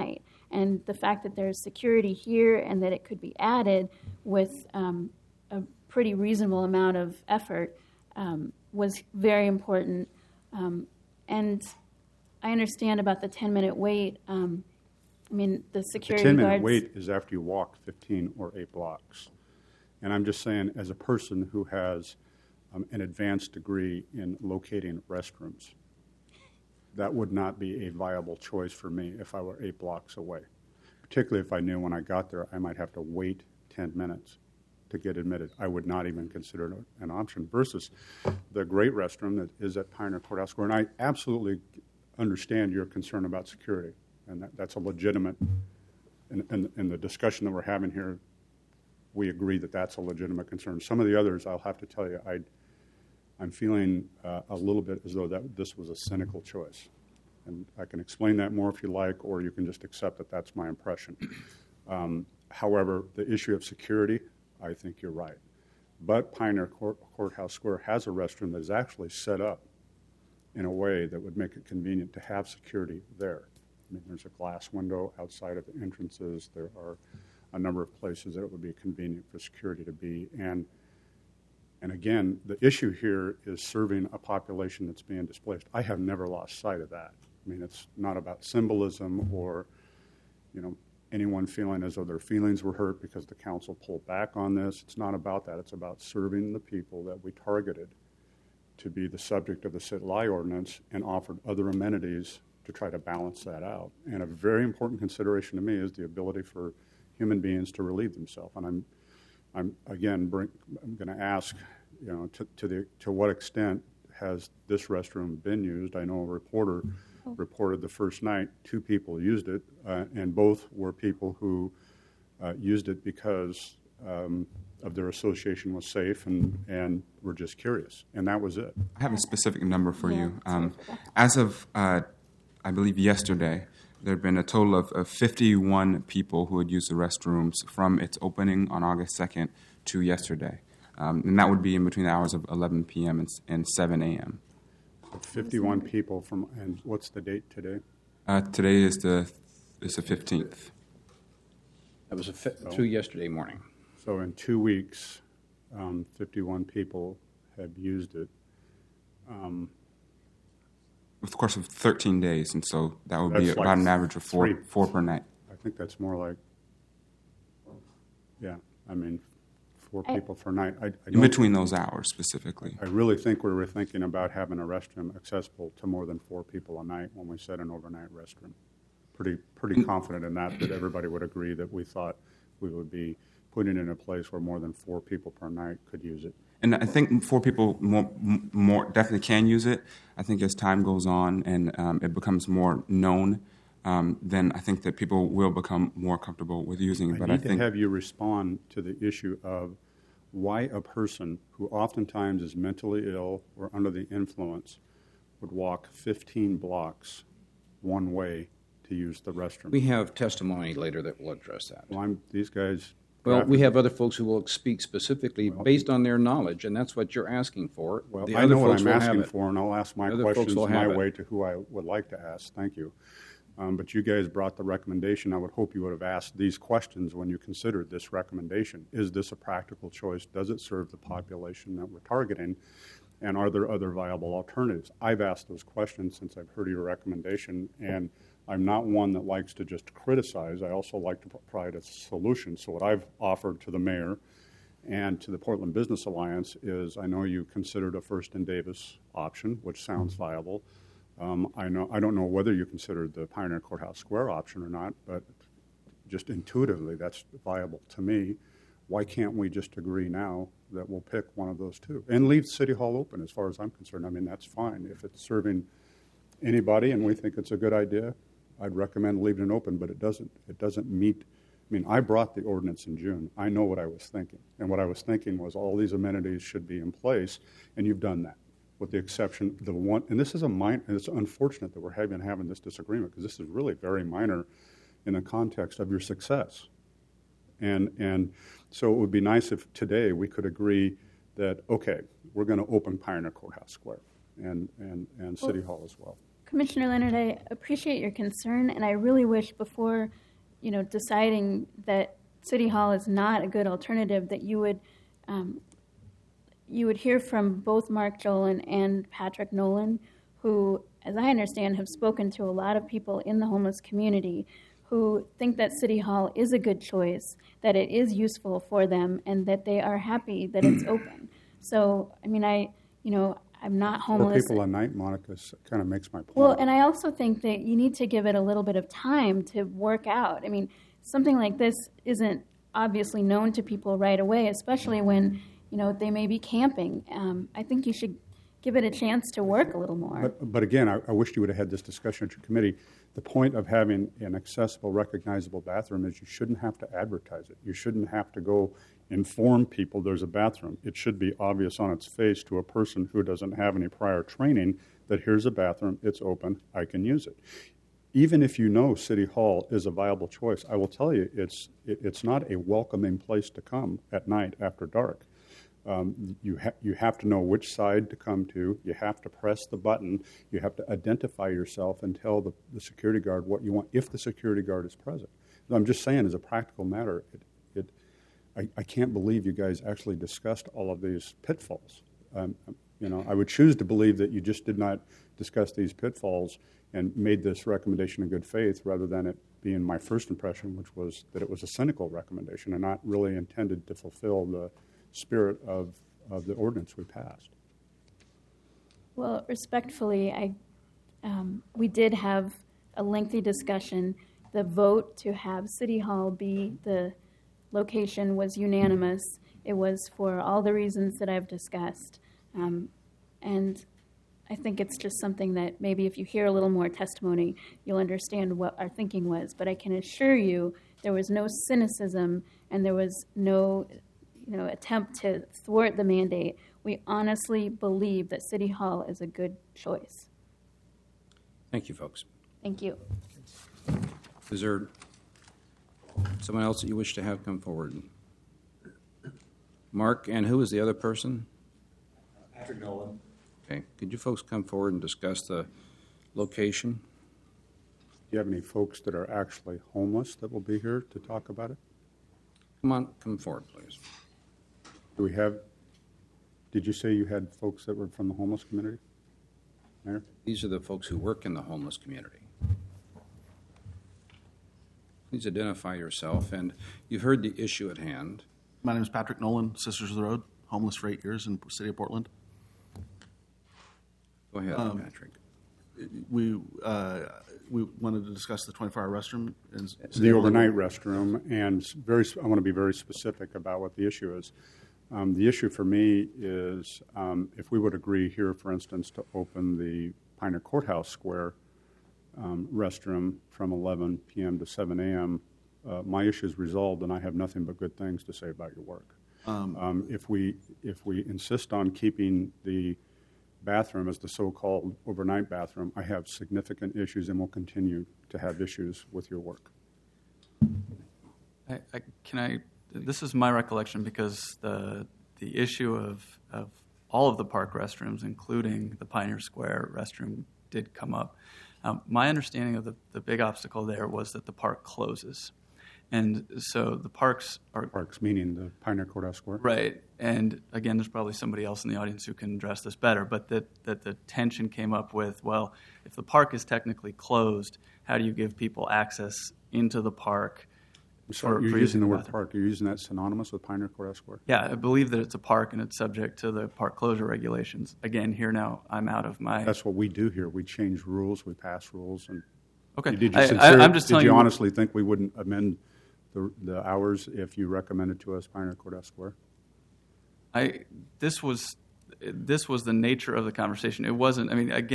[SPEAKER 11] And the fact that there's security here and that it could be added with a pretty reasonable amount of effort was very important. And I understand about the 10-minute wait. I mean, the security
[SPEAKER 3] The 10-minute
[SPEAKER 11] guards.
[SPEAKER 3] wait is after you walk 15 or 8 blocks. And I'm just saying, as a person who has an advanced degree in locating restrooms, that would not be a viable choice for me if I were 8 blocks away, particularly if I knew when I got there I might have to wait 10 minutes to get admitted. I would not even consider it an option versus the great restroom that is at Pioneer Courthouse Square. And I absolutely understand your concern about security, and that's a legitimate, in the discussion that we're having here, we agree that that's a legitimate concern. Some of the others, I'll have to tell you, I'm feeling a little bit as though that this was a cynical choice. And I can explain that more if you like, or you can just accept that that's my impression. However, the issue of security, I think you're right. But Pioneer Courthouse Square has a restroom that is actually set up in a way that would make it convenient to have security there. I mean, there's a glass window outside of the entrances. There are a number of places that it would be convenient for security to be. And again, the issue here is serving a population that's being displaced. I have never lost sight of that. I mean, it's not about symbolism or, anyone feeling as though their feelings were hurt because the council pulled back on this. It's not about that. It's about serving the people that we targeted to be the subject of the sit-lie ordinance and offered other amenities to try to balance that out. And a very important consideration to me is the ability for human beings to relieve themselves. And I'm going to ask, to what extent has this restroom been used? I know a reporter reported the first night 2 people used it, and both were people who used it because of their association was safe and were just curious, and that was it.
[SPEAKER 12] I have a specific number for you. As of, I believe, yesterday, there had been a total of 51 people who had used the restrooms from its opening on August 2nd to yesterday. And that would be in between the hours of 11 p.m. and 7 a.m.
[SPEAKER 3] 51 people and what's the date today?
[SPEAKER 12] Today is the 15th.
[SPEAKER 1] That was through yesterday morning.
[SPEAKER 3] So in 2 weeks, 51 people have used it.
[SPEAKER 12] Of course, of 13 days, and so that would be
[SPEAKER 3] That's
[SPEAKER 12] about
[SPEAKER 3] like
[SPEAKER 12] an average of four per night.
[SPEAKER 3] I think that's more like, 4 people per night.
[SPEAKER 12] In between those hours, specifically.
[SPEAKER 3] I really think we were thinking about having a restroom accessible to more than 4 people a night when we said an overnight restroom. Pretty confident in that everybody would agree that we thought we would be putting it in a place where more than 4 people per night could use it.
[SPEAKER 12] And I think 4 people more definitely can use it. I think as time goes on and it becomes more known, then I think that people will become more comfortable with using it.
[SPEAKER 3] I need to have you respond to the issue of why a person who oftentimes is mentally ill or under the influence would walk 15 blocks one way to use the restroom.
[SPEAKER 1] We have testimony later that will address that.
[SPEAKER 3] Well, these guys...
[SPEAKER 1] Well, we have other folks who will speak specifically based on their knowledge, and that's what you're asking for.
[SPEAKER 3] Well,
[SPEAKER 1] the
[SPEAKER 3] I
[SPEAKER 1] other
[SPEAKER 3] know what
[SPEAKER 1] folks
[SPEAKER 3] I'm
[SPEAKER 1] will
[SPEAKER 3] asking
[SPEAKER 1] have it.
[SPEAKER 3] for, and I'll ask my
[SPEAKER 1] The other folks
[SPEAKER 3] questions
[SPEAKER 1] will
[SPEAKER 3] my
[SPEAKER 1] have it.
[SPEAKER 3] way to who I would like to ask. Thank you. But you guys brought the recommendation. I would hope you would have asked these questions when you considered this recommendation. Is this a practical choice? Does it serve the population that we're targeting? And are there other viable alternatives? I've asked those questions since I've heard your recommendation, and I'm not one that likes to just criticize. I also like to provide a solution. So what I've offered to the mayor and to the Portland Business Alliance is, I know you considered a First and Davis option, which sounds viable. I don't know whether you considered the Pioneer Courthouse Square option or not, but just intuitively that's viable to me. Why can't we just agree now that we'll pick one of those 2 and leave City Hall open as far as I'm concerned? I mean, that's fine. If it's serving anybody and we think it's a good idea, I'd recommend leaving it open, but it doesn't meet. I mean, I brought the ordinance in June. I know what I was thinking. And what I was thinking was all these amenities should be in place, and you've done that. With the exception, the one, and this is and it's unfortunate that we're having this disagreement because this is really very minor in the context of your success. And so it would be nice if today we could agree that, okay, we're going to open Pioneer Courthouse Square and City Hall as well.
[SPEAKER 11] Commissioner Leonard, I appreciate your concern, and I really wish before deciding that City Hall is not a good alternative, that you would hear from both Mark Jolin and Patrick Nolan, who, as I understand, have spoken to a lot of people in the homeless community who think that City Hall is a good choice, that it is useful for them, and that they are happy that it's open. So, I mean, I'm not homeless.
[SPEAKER 3] For people at night, Monica, kind of makes my point.
[SPEAKER 11] Well, and I also think that you need to give it a little bit of time to work out. I mean, something like this isn't obviously known to people right away, especially when, they may be camping. I think you should give it a chance to work a little more.
[SPEAKER 3] But again, I wish you would have had this discussion at your committee. The point of having an accessible, recognizable bathroom is you shouldn't have to advertise it. You shouldn't have to go inform people there's a bathroom. It should be obvious on its face to a person who doesn't have any prior training that here's a bathroom, it's open, I can use it. Even if you know City Hall is a viable choice, I will tell you it's not a welcoming place to come at night after dark. You have to know which side to come to. You have to press the button. You have to identify yourself and tell the security guard what you want if the security guard is present. I'm just saying, as a practical matter, I can't believe you guys actually discussed all of these pitfalls. I would choose to believe that you just did not discuss these pitfalls and made this recommendation in good faith rather than it being my first impression, which was that it was a cynical recommendation and not really intended to fulfill the spirit of the ordinance we passed.
[SPEAKER 11] Well, respectfully, we did have a lengthy discussion. The vote to have City Hall be the location was unanimous. It was for all the reasons that I've discussed. And I think it's just something that maybe if you hear a little more testimony, you'll understand what our thinking was. But I can assure you there was no cynicism and there was no attempt to thwart the mandate. We honestly believe that City Hall is a good choice.
[SPEAKER 1] Thank you, folks.
[SPEAKER 11] Thank you.
[SPEAKER 1] Is there someone else that you wish to have come forward? Mark, and who is the other person?
[SPEAKER 2] Patrick Nolan.
[SPEAKER 1] Okay. Could you folks come forward and discuss the location?
[SPEAKER 3] Do you have any folks that are actually homeless that will be here to talk about it?
[SPEAKER 1] Come forward, please.
[SPEAKER 3] Did you say you had folks that were from the homeless community? Mayor?
[SPEAKER 1] These are the folks who work in the homeless community. Please identify yourself, and you've heard the issue at hand.
[SPEAKER 15] My name is Patrick Nolan, Sisters of the Road, homeless for 8 years in the city of Portland.
[SPEAKER 1] Go ahead, Patrick.
[SPEAKER 15] We wanted to discuss the 24-hour restroom.
[SPEAKER 3] The overnight restroom, and I want to be very specific about what the issue is. The issue for me is if we would agree here, for instance, to open the Pioneer Courthouse Square restroom from 11 p.m. to 7 a.m., my issue is resolved, and I have nothing but good things to say about your work. If we insist on keeping the bathroom as the so-called overnight bathroom, I have significant issues and will continue to have issues with your work.
[SPEAKER 16] This is my recollection because the issue of all of the park restrooms, including the Pioneer Square restroom, did come up. My understanding of the big obstacle there was that the park closes. And so the parks are...
[SPEAKER 3] Parks meaning the Pioneer Courthouse Square?
[SPEAKER 16] Right. And again, there's probably somebody else in the audience who can address this better, but that the tension came up with, well, if the park is technically closed, how do you give people access into the park?
[SPEAKER 3] You're using the word park. You're using that synonymous with Pioneer Courthouse Square?
[SPEAKER 16] Yeah, I believe that it's a park and it's subject to the park closure regulations. Again, here now, I'm out of my...
[SPEAKER 3] That's what we do here. We change rules, we pass rules. And
[SPEAKER 16] okay.
[SPEAKER 3] Did you honestly think we wouldn't amend the hours if you recommended to us Pioneer Courthouse Square?
[SPEAKER 16] This was the nature of the conversation. It wasn't.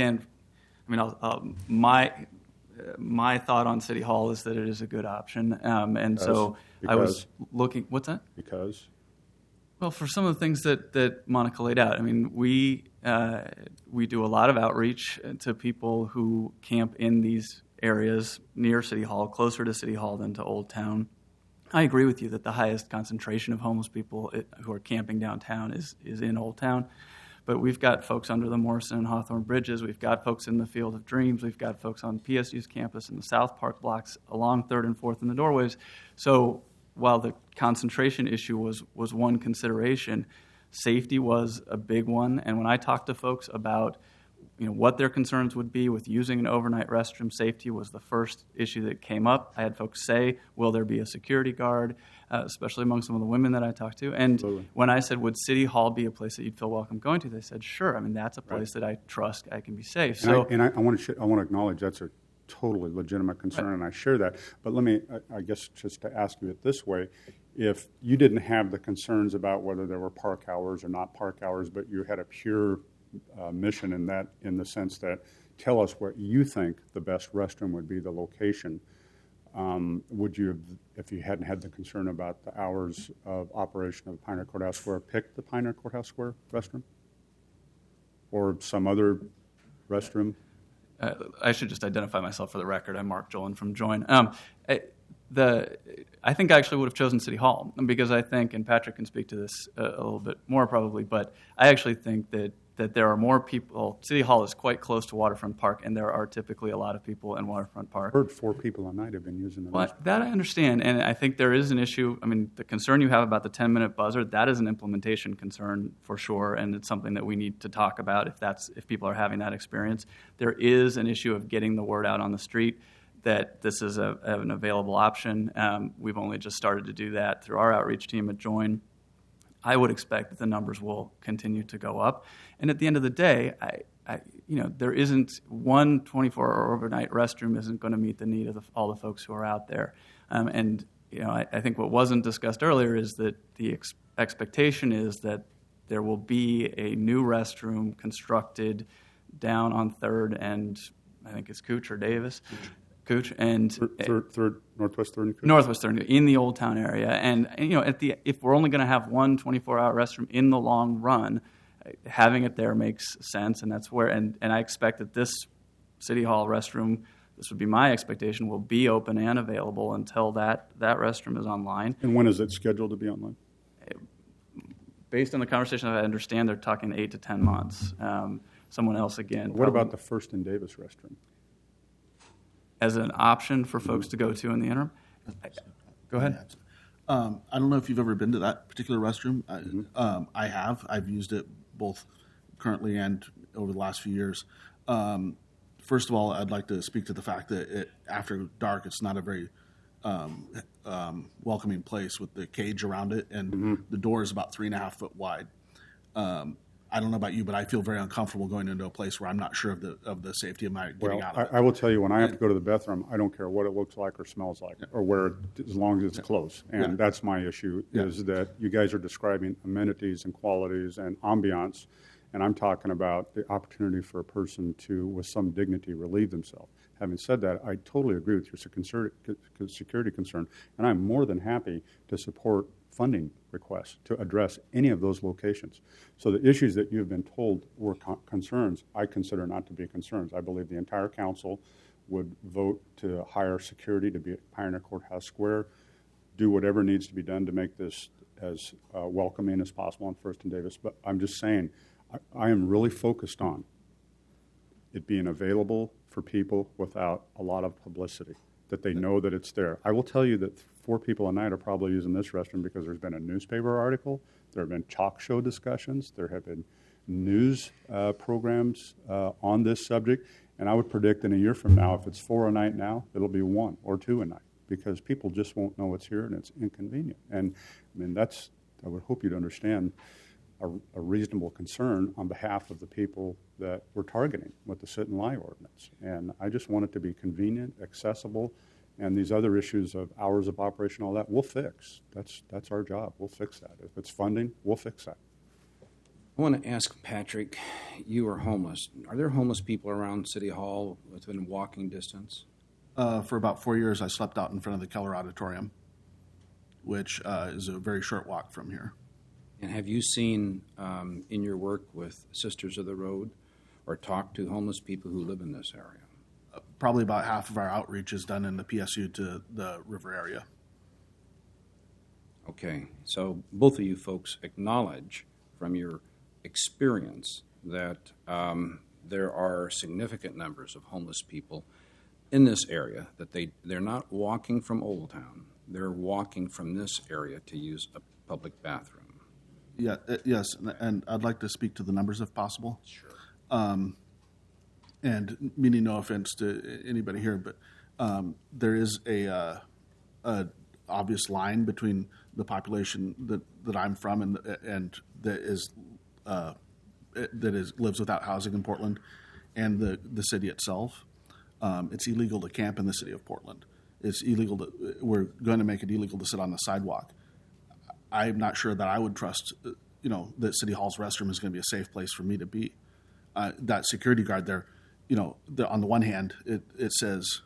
[SPEAKER 16] My thought on City Hall is that it is a good option, I was looking. What's that?
[SPEAKER 3] Because.
[SPEAKER 16] Well, for some of the things that Monica laid out. I mean, we do a lot of outreach to people who camp in these areas near City Hall, closer to City Hall than to Old Town. I agree with you that the highest concentration of homeless people who are camping downtown is in Old Town. But we've got folks under the Morrison and Hawthorne bridges. We've got folks in the Field of Dreams. We've got folks on PSU's campus in the South Park blocks along 3rd and 4th in the doorways. So while the concentration issue was one consideration, safety was a big one. And when I talked to folks about what their concerns would be with using an overnight restroom, safety was the first issue that came up. I had folks say, will there be a security guard, especially among some of the women that I talked to. And
[SPEAKER 3] Absolutely.
[SPEAKER 16] When I said, would City Hall be a place that you'd feel welcome going to, they said, sure. I mean, that's a place that I trust I can be safe.
[SPEAKER 3] And I want to acknowledge that's a totally legitimate concern, and I share that. But let me, I guess, just to ask you it this way. If you didn't have the concerns about whether there were park hours or not park hours, but you had a pure mission in the sense that tell us what you think the best restroom would be, the location, would you have, if you hadn't had the concern about the hours of operation of Pioneer Courthouse Square, pick the Pioneer Courthouse Square restroom or some other restroom?
[SPEAKER 16] I should just identify myself for the record. I'm Mark Jolen from Join. I think I actually would have chosen City Hall because I think, and Patrick can speak to this a little bit more probably, but I actually think that there are more people. City Hall is quite close to Waterfront Park, and there are typically a lot of people in Waterfront Park.
[SPEAKER 3] I heard 4 people a night have been using the restroom.
[SPEAKER 16] That I understand, and I think there is an issue. I mean, the concern you have about the 10-minute buzzer, that is an implementation concern for sure, and it's something that we need to talk about if people are having that experience. There is an issue of getting the word out on the street that this is an available option. We've only just started to do that through our outreach team at Join. I would expect that the numbers will continue to go up. And at the end of the day, there isn't one 24-hour overnight restroom isn't going to meet the need of all the folks who are out there. I think what wasn't discussed earlier is that the expectation is that there will be a new restroom constructed down on 3rd and I think it's Cooch or Davis. Cooch and
[SPEAKER 3] third Northwest 3rd and Cooch.
[SPEAKER 16] Northwest 3rd in the Old Town area, and if we're only going to have one 24-hour restroom in the long run, having it there makes sense, and that's where. And I expect that this City Hall restroom, this would be my expectation, will be open and available until that restroom is online.
[SPEAKER 3] And when is it scheduled to be online?
[SPEAKER 16] Based on the conversation I understand, they're talking 8 to 10 months. Someone else again.
[SPEAKER 3] What about the First and Davis restroom?
[SPEAKER 16] As an option for folks to go to in the interim? Go ahead.
[SPEAKER 15] I don't know if you've ever been to that particular restroom. I have. I've used it both currently and over the last few years. First of all, I'd like to speak to the fact that after dark, it's not a very welcoming place with the cage around it, and the door is about 3.5 foot wide. I don't know about you, but I feel very uncomfortable going into a place where I'm not sure of the safety of my getting out of it.
[SPEAKER 3] I will tell you, when I have to go to the bathroom, I don't care what it looks like or smells like or where, as long as it's close. And that's my issue, is that you guys are describing amenities and qualities and ambiance, and I'm talking about the opportunity for a person to, with some dignity, relieve themselves. Having said that, I totally agree with your security concern, and I'm more than happy to support funding requests to address any of those locations. So the issues that you've been told were concerns, I consider not to be concerns. I believe the entire council would vote to hire security to be at Pioneer Courthouse Square, do whatever needs to be done to make this as welcoming as possible on First and Davis. But I'm just saying, I am really focused on it being available for people without a lot of publicity, that they know that it's there. I will tell you that 4 people a night are probably using this restroom because there's been a newspaper article, there have been talk show discussions, there have been news programs on this subject, and I would predict in a year from now, if it's 4 a night now, it'll be 1 or 2 a night, because people just won't know it's here and it's inconvenient. And I mean, I would hope you'd understand a reasonable concern on behalf of the people that we're targeting with the sit and lie ordinance. And I just want it to be convenient, accessible, and these other issues of hours of operation, all that, we'll fix. That's our job. We'll fix that. If it's funding, we'll fix that.
[SPEAKER 1] I want to ask Patrick, you are homeless. Are there homeless people around City Hall within walking distance?
[SPEAKER 15] For about 4 years, I slept out in front of the Keller Auditorium, which is a very short walk from here.
[SPEAKER 1] And have you seen in your work with Sisters of the Road or talked to homeless people who live in this area?
[SPEAKER 15] Probably about half of our outreach is done in the PSU to the river area.
[SPEAKER 1] Okay, so both of you folks acknowledge from your experience that there are significant numbers of homeless people in this area, that they're not walking from Old Town. They're walking from this area to use a public bathroom.
[SPEAKER 15] Yeah, yes, and I'd like to speak to the numbers if possible.
[SPEAKER 1] Sure.
[SPEAKER 15] And meaning no offense to anybody here, but there is a obvious line between the population that I'm from and that lives without housing in Portland and the city itself. It's illegal to camp in the city of Portland. It's illegal we're going to make it illegal to sit on the sidewalk. I'm not sure that I would trust, that City Hall's restroom is going to be a safe place for me to be. That security guard there, on the one hand, it says,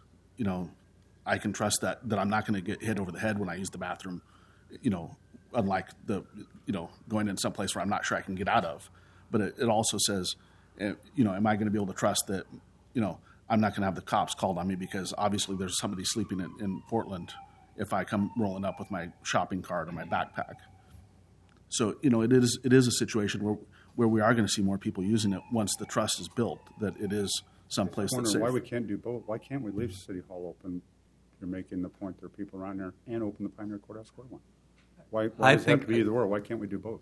[SPEAKER 15] I can trust that I'm not going to get hit over the head when I use the bathroom, unlike going in some place where I'm not sure I can get out of. But it also says, am I going to be able to trust that, I'm not going to have the cops called on me because obviously there's somebody sleeping in Portland if I come rolling up with my shopping cart or my backpack. So, it is a situation where we are going to see more people using it once the trust is built, that it is someplace that's safe.
[SPEAKER 3] Why we can't do both. Why can't we leave City Hall open? You're making the point there are people around there, and open the Pioneer Courthouse Square one. Why does it have to be either or? Why can't we do both?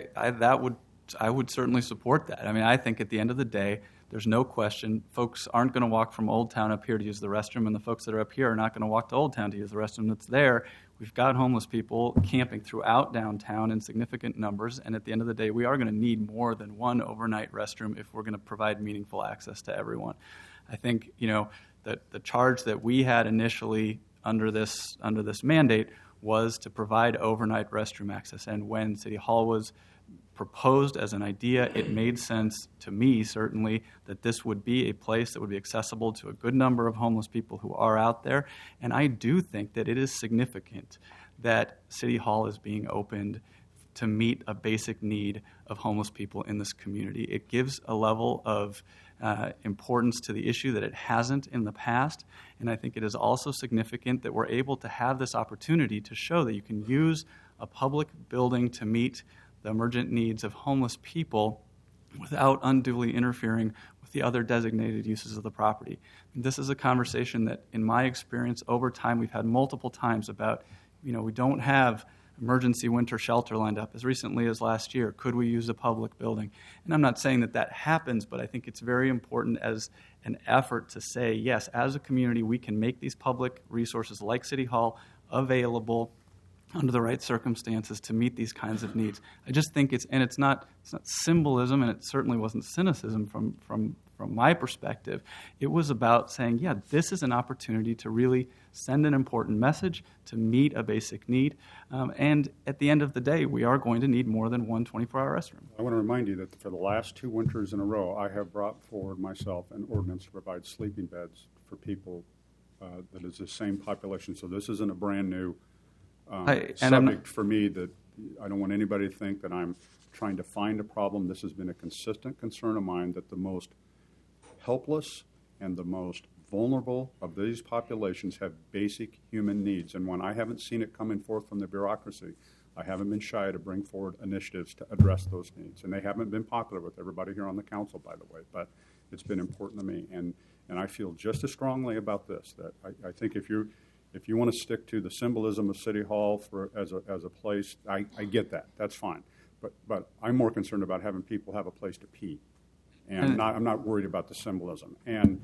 [SPEAKER 16] I would certainly support that. I mean, I think at the end of the day, there's no question folks aren't going to walk from Old Town up here to use the restroom, and the folks that are up here are not going to walk to Old Town to use the restroom that's there. We've got homeless people camping throughout downtown in significant numbers, and at the end of the day, we are going to need more than one overnight restroom if we're going to provide meaningful access to everyone. I think, that the charge that we had initially under this mandate was to provide overnight restroom access, and when City Hall was proposed as an idea, it made sense to me, certainly, that this would be a place that would be accessible to a good number of homeless people who are out there. And I do think that it is significant that City Hall is being opened to meet a basic need of homeless people in this community. It gives a level of importance to the issue that it hasn't in the past. And I think it is also significant that we're able to have this opportunity to show that you can use a public building to meet the emergent needs of homeless people without unduly interfering with the other designated uses of the property. And this is a conversation that, in my experience, over time, we've had multiple times about, we don't have emergency winter shelter lined up as recently as last year. Could we use a public building? And I'm not saying that happens, but I think it's very important as an effort to say, yes, as a community, we can make these public resources like City Hall available under the right circumstances to meet these kinds of needs. I just think it's not symbolism, and it certainly wasn't cynicism from my perspective. It was about saying, yeah, this is an opportunity to really send an important message, to meet a basic need, and at the end of the day, we are going to need more than one 24-hour restroom.
[SPEAKER 3] I want to remind you that for the last 2 winters in a row, I have brought forward myself an ordinance to provide sleeping beds for people that is the same population. So this isn't a brand new subject for me. That I don't want anybody to think that I'm trying to find a problem. This has been a consistent concern of mine, that the most helpless and the most vulnerable of these populations have basic human needs. And when I haven't seen it coming forth from the bureaucracy, I haven't been shy to bring forward initiatives to address those needs. And they haven't been popular with everybody here on the council, by the way, but it's been important to me. And I feel just as strongly about this, that I think if you want to stick to the symbolism of City Hall as a place, I get that. That's fine. But I'm more concerned about having people have a place to pee, and I'm not worried about the symbolism. And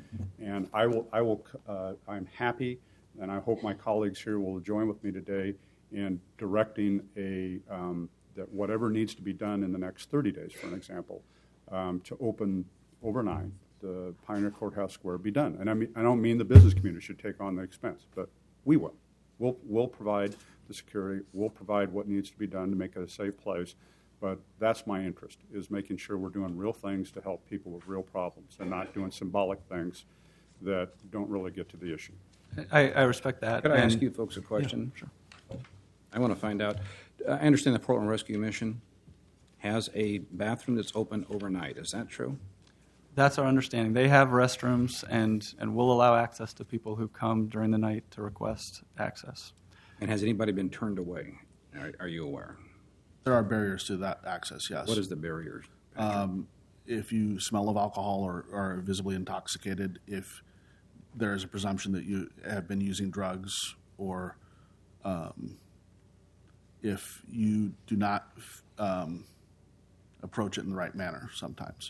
[SPEAKER 3] I'm happy, and I hope my colleagues here will join with me today in directing that whatever needs to be done in the next 30 days, for an example, to open overnight the Pioneer Courthouse Square be done. And I don't mean the business community should take on the expense, but we will. We'll provide the security. We'll provide what needs to be done to make it a safe place. But that's my interest, is making sure we're doing real things to help people with real problems and not doing symbolic things that don't really get to the issue.
[SPEAKER 16] I respect that.
[SPEAKER 1] Could I ask you folks a question?
[SPEAKER 16] Yeah, sure.
[SPEAKER 1] I want to find out. I understand the Portland Rescue Mission has a bathroom that's open overnight. Is that true?
[SPEAKER 16] That's our understanding. They have restrooms and will allow access to people who come during the night to request access.
[SPEAKER 1] And has anybody been turned away? Are you aware?
[SPEAKER 15] There are barriers to that access, yes.
[SPEAKER 1] What is the barriers?
[SPEAKER 15] If you smell of alcohol or are visibly intoxicated, if there is a presumption that you have been using drugs, or if you do not approach it in the right manner sometimes.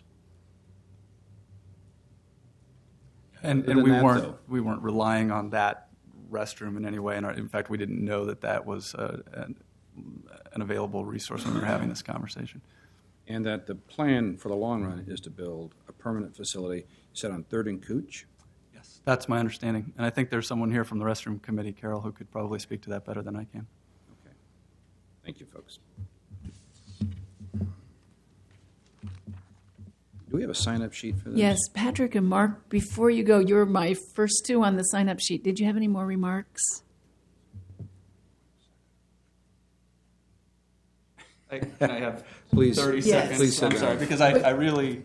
[SPEAKER 16] And
[SPEAKER 1] Other
[SPEAKER 16] we
[SPEAKER 1] than that,
[SPEAKER 16] weren't
[SPEAKER 1] though-
[SPEAKER 16] we weren't relying on that restroom in any way. And in fact, we didn't know that was an available resource when we were having this conversation.
[SPEAKER 1] And that the plan for the long run is to build a permanent facility, you said on 3rd and Cooch?
[SPEAKER 16] Yes, that's my understanding. And I think there's someone here from the restroom committee, Carol, who could probably speak to that better than I can.
[SPEAKER 1] Okay. Thank you, folks. Do we have a sign-up sheet for this?
[SPEAKER 8] Yes, Patrick and Mark, before you go, you're my first two on the sign-up sheet. Did you have any more remarks?
[SPEAKER 16] Can I have
[SPEAKER 1] Please.
[SPEAKER 16] 30
[SPEAKER 1] Yes.
[SPEAKER 16] seconds?
[SPEAKER 1] Please sit
[SPEAKER 16] I'm
[SPEAKER 1] down.
[SPEAKER 16] sorry, because I really,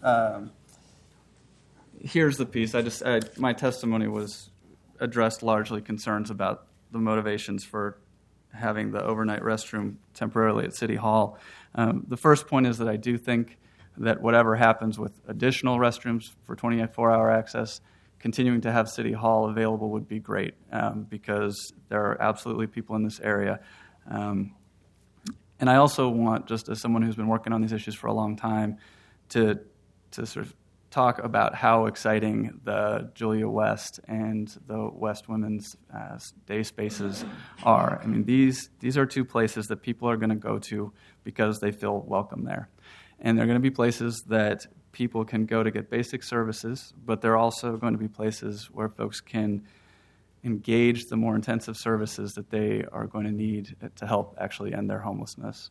[SPEAKER 16] here's the piece. My testimony was addressed largely concerns about the motivations for having the overnight restroom temporarily at City Hall. The first point is that I do think that whatever happens with additional restrooms for 24-hour access, continuing to have City Hall available would be great, because there are absolutely people in this area. And I also want, just as someone who's been working on these issues for a long time, to sort of talk about how exciting the Julia West and the West Women's Day Spaces are. I mean, these are two places that people are going to go to because they feel welcome there. And they're going to be places that people can go to get basic services, but they're also going to be places where folks can engage the more intensive services that they are going to need to help actually end their homelessness.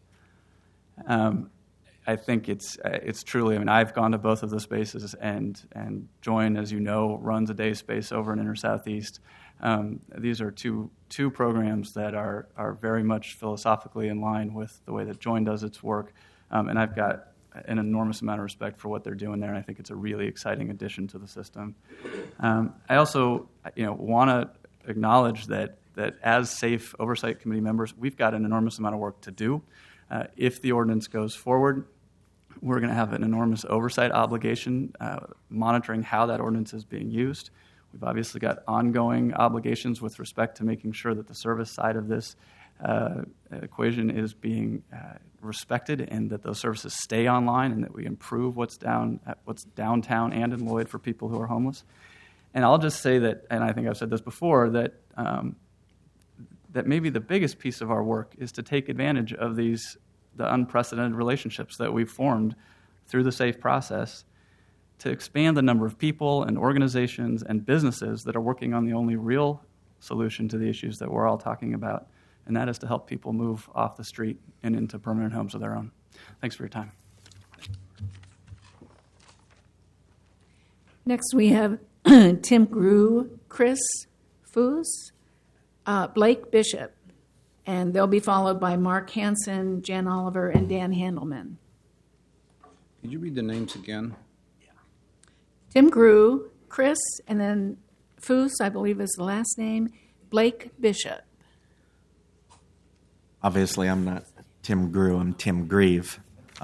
[SPEAKER 16] I think it's truly, I mean, I've gone to both of the spaces, and Join, as you know, runs a day space over in Inner Southeast. These are two programs that are very much philosophically in line with the way that Join does its work, and I've got an enormous amount of respect for what they're doing there, and I think it's a really exciting addition to the system. I also, want to acknowledge that as SAFE Oversight Committee members, we've got an enormous amount of work to do. If the ordinance goes forward, we're going to have an enormous oversight obligation, monitoring how that ordinance is being used. We've obviously got ongoing obligations with respect to making sure that the service side of this equation is being respected, and that those services stay online, and that we improve what's downtown and in Lloyd for people who are homeless. And I'll just say that, and I think I've said this before, that that maybe the biggest piece of our work is to take advantage of the unprecedented relationships that we've formed through the SAFE process to expand the number of people and organizations and businesses that are working on the only real solution to the issues that we're all talking about, and that is to help people move off the street and into permanent homes of their own. Thanks for your time.
[SPEAKER 8] Next, we have Tim Grew, Chris Foos, Blake Bishop, and they'll be followed by Mark Hansen, Jan Oliver, and Dan Handelman.
[SPEAKER 1] Could you read the names again?
[SPEAKER 8] Tim Grew, Chris, and then Foos, I believe is the last name, Blake Bishop.
[SPEAKER 10] Obviously, I'm not Tim Grew, I'm Tim Grieve.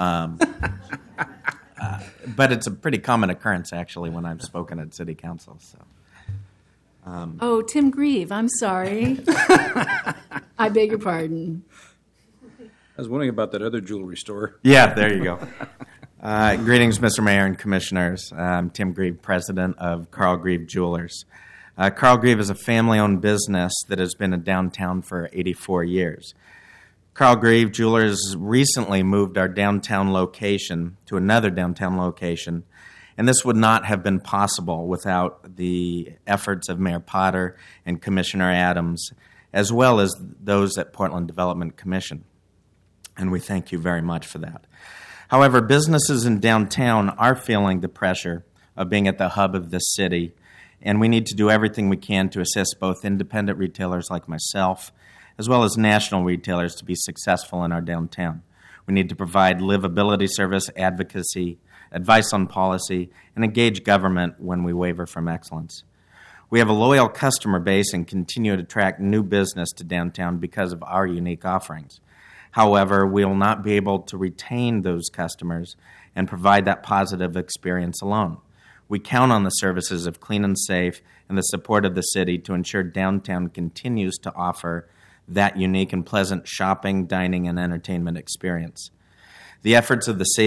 [SPEAKER 10] But it's a pretty common occurrence, actually, when I've spoken at City Council. So,
[SPEAKER 8] Oh, Tim Grieve, I'm sorry. I beg your pardon.
[SPEAKER 1] I was wondering about that other jewelry store.
[SPEAKER 10] Yeah, there you go. Greetings, Mr. Mayor and Commissioners. I'm Tim Grieve, president of Carl Grieve Jewelers. Carl Grieve is a family-owned business that has been in downtown for 84 years. Carl Grieve Jewelers recently moved our downtown location to another downtown location, and this would not have been possible without the efforts of Mayor Potter and Commissioner Adams, as well as those at Portland Development Commission. And we thank you very much for that. However, businesses in downtown are feeling the pressure of being at the hub of this city, and we need to do everything we can to assist both independent retailers like myself, as well as national retailers to be successful in our downtown. We need to provide livability service, advocacy, advice on policy, and engage government when we waver from excellence. We have a loyal customer base and continue to attract new business to downtown because of our unique offerings.
[SPEAKER 17] However, we will not be able to retain those customers and provide that positive experience alone. We count on the services of Clean and Safe and the support of the city to ensure downtown continues to offer that unique and pleasant shopping, dining, and entertainment experience. The efforts of the Safe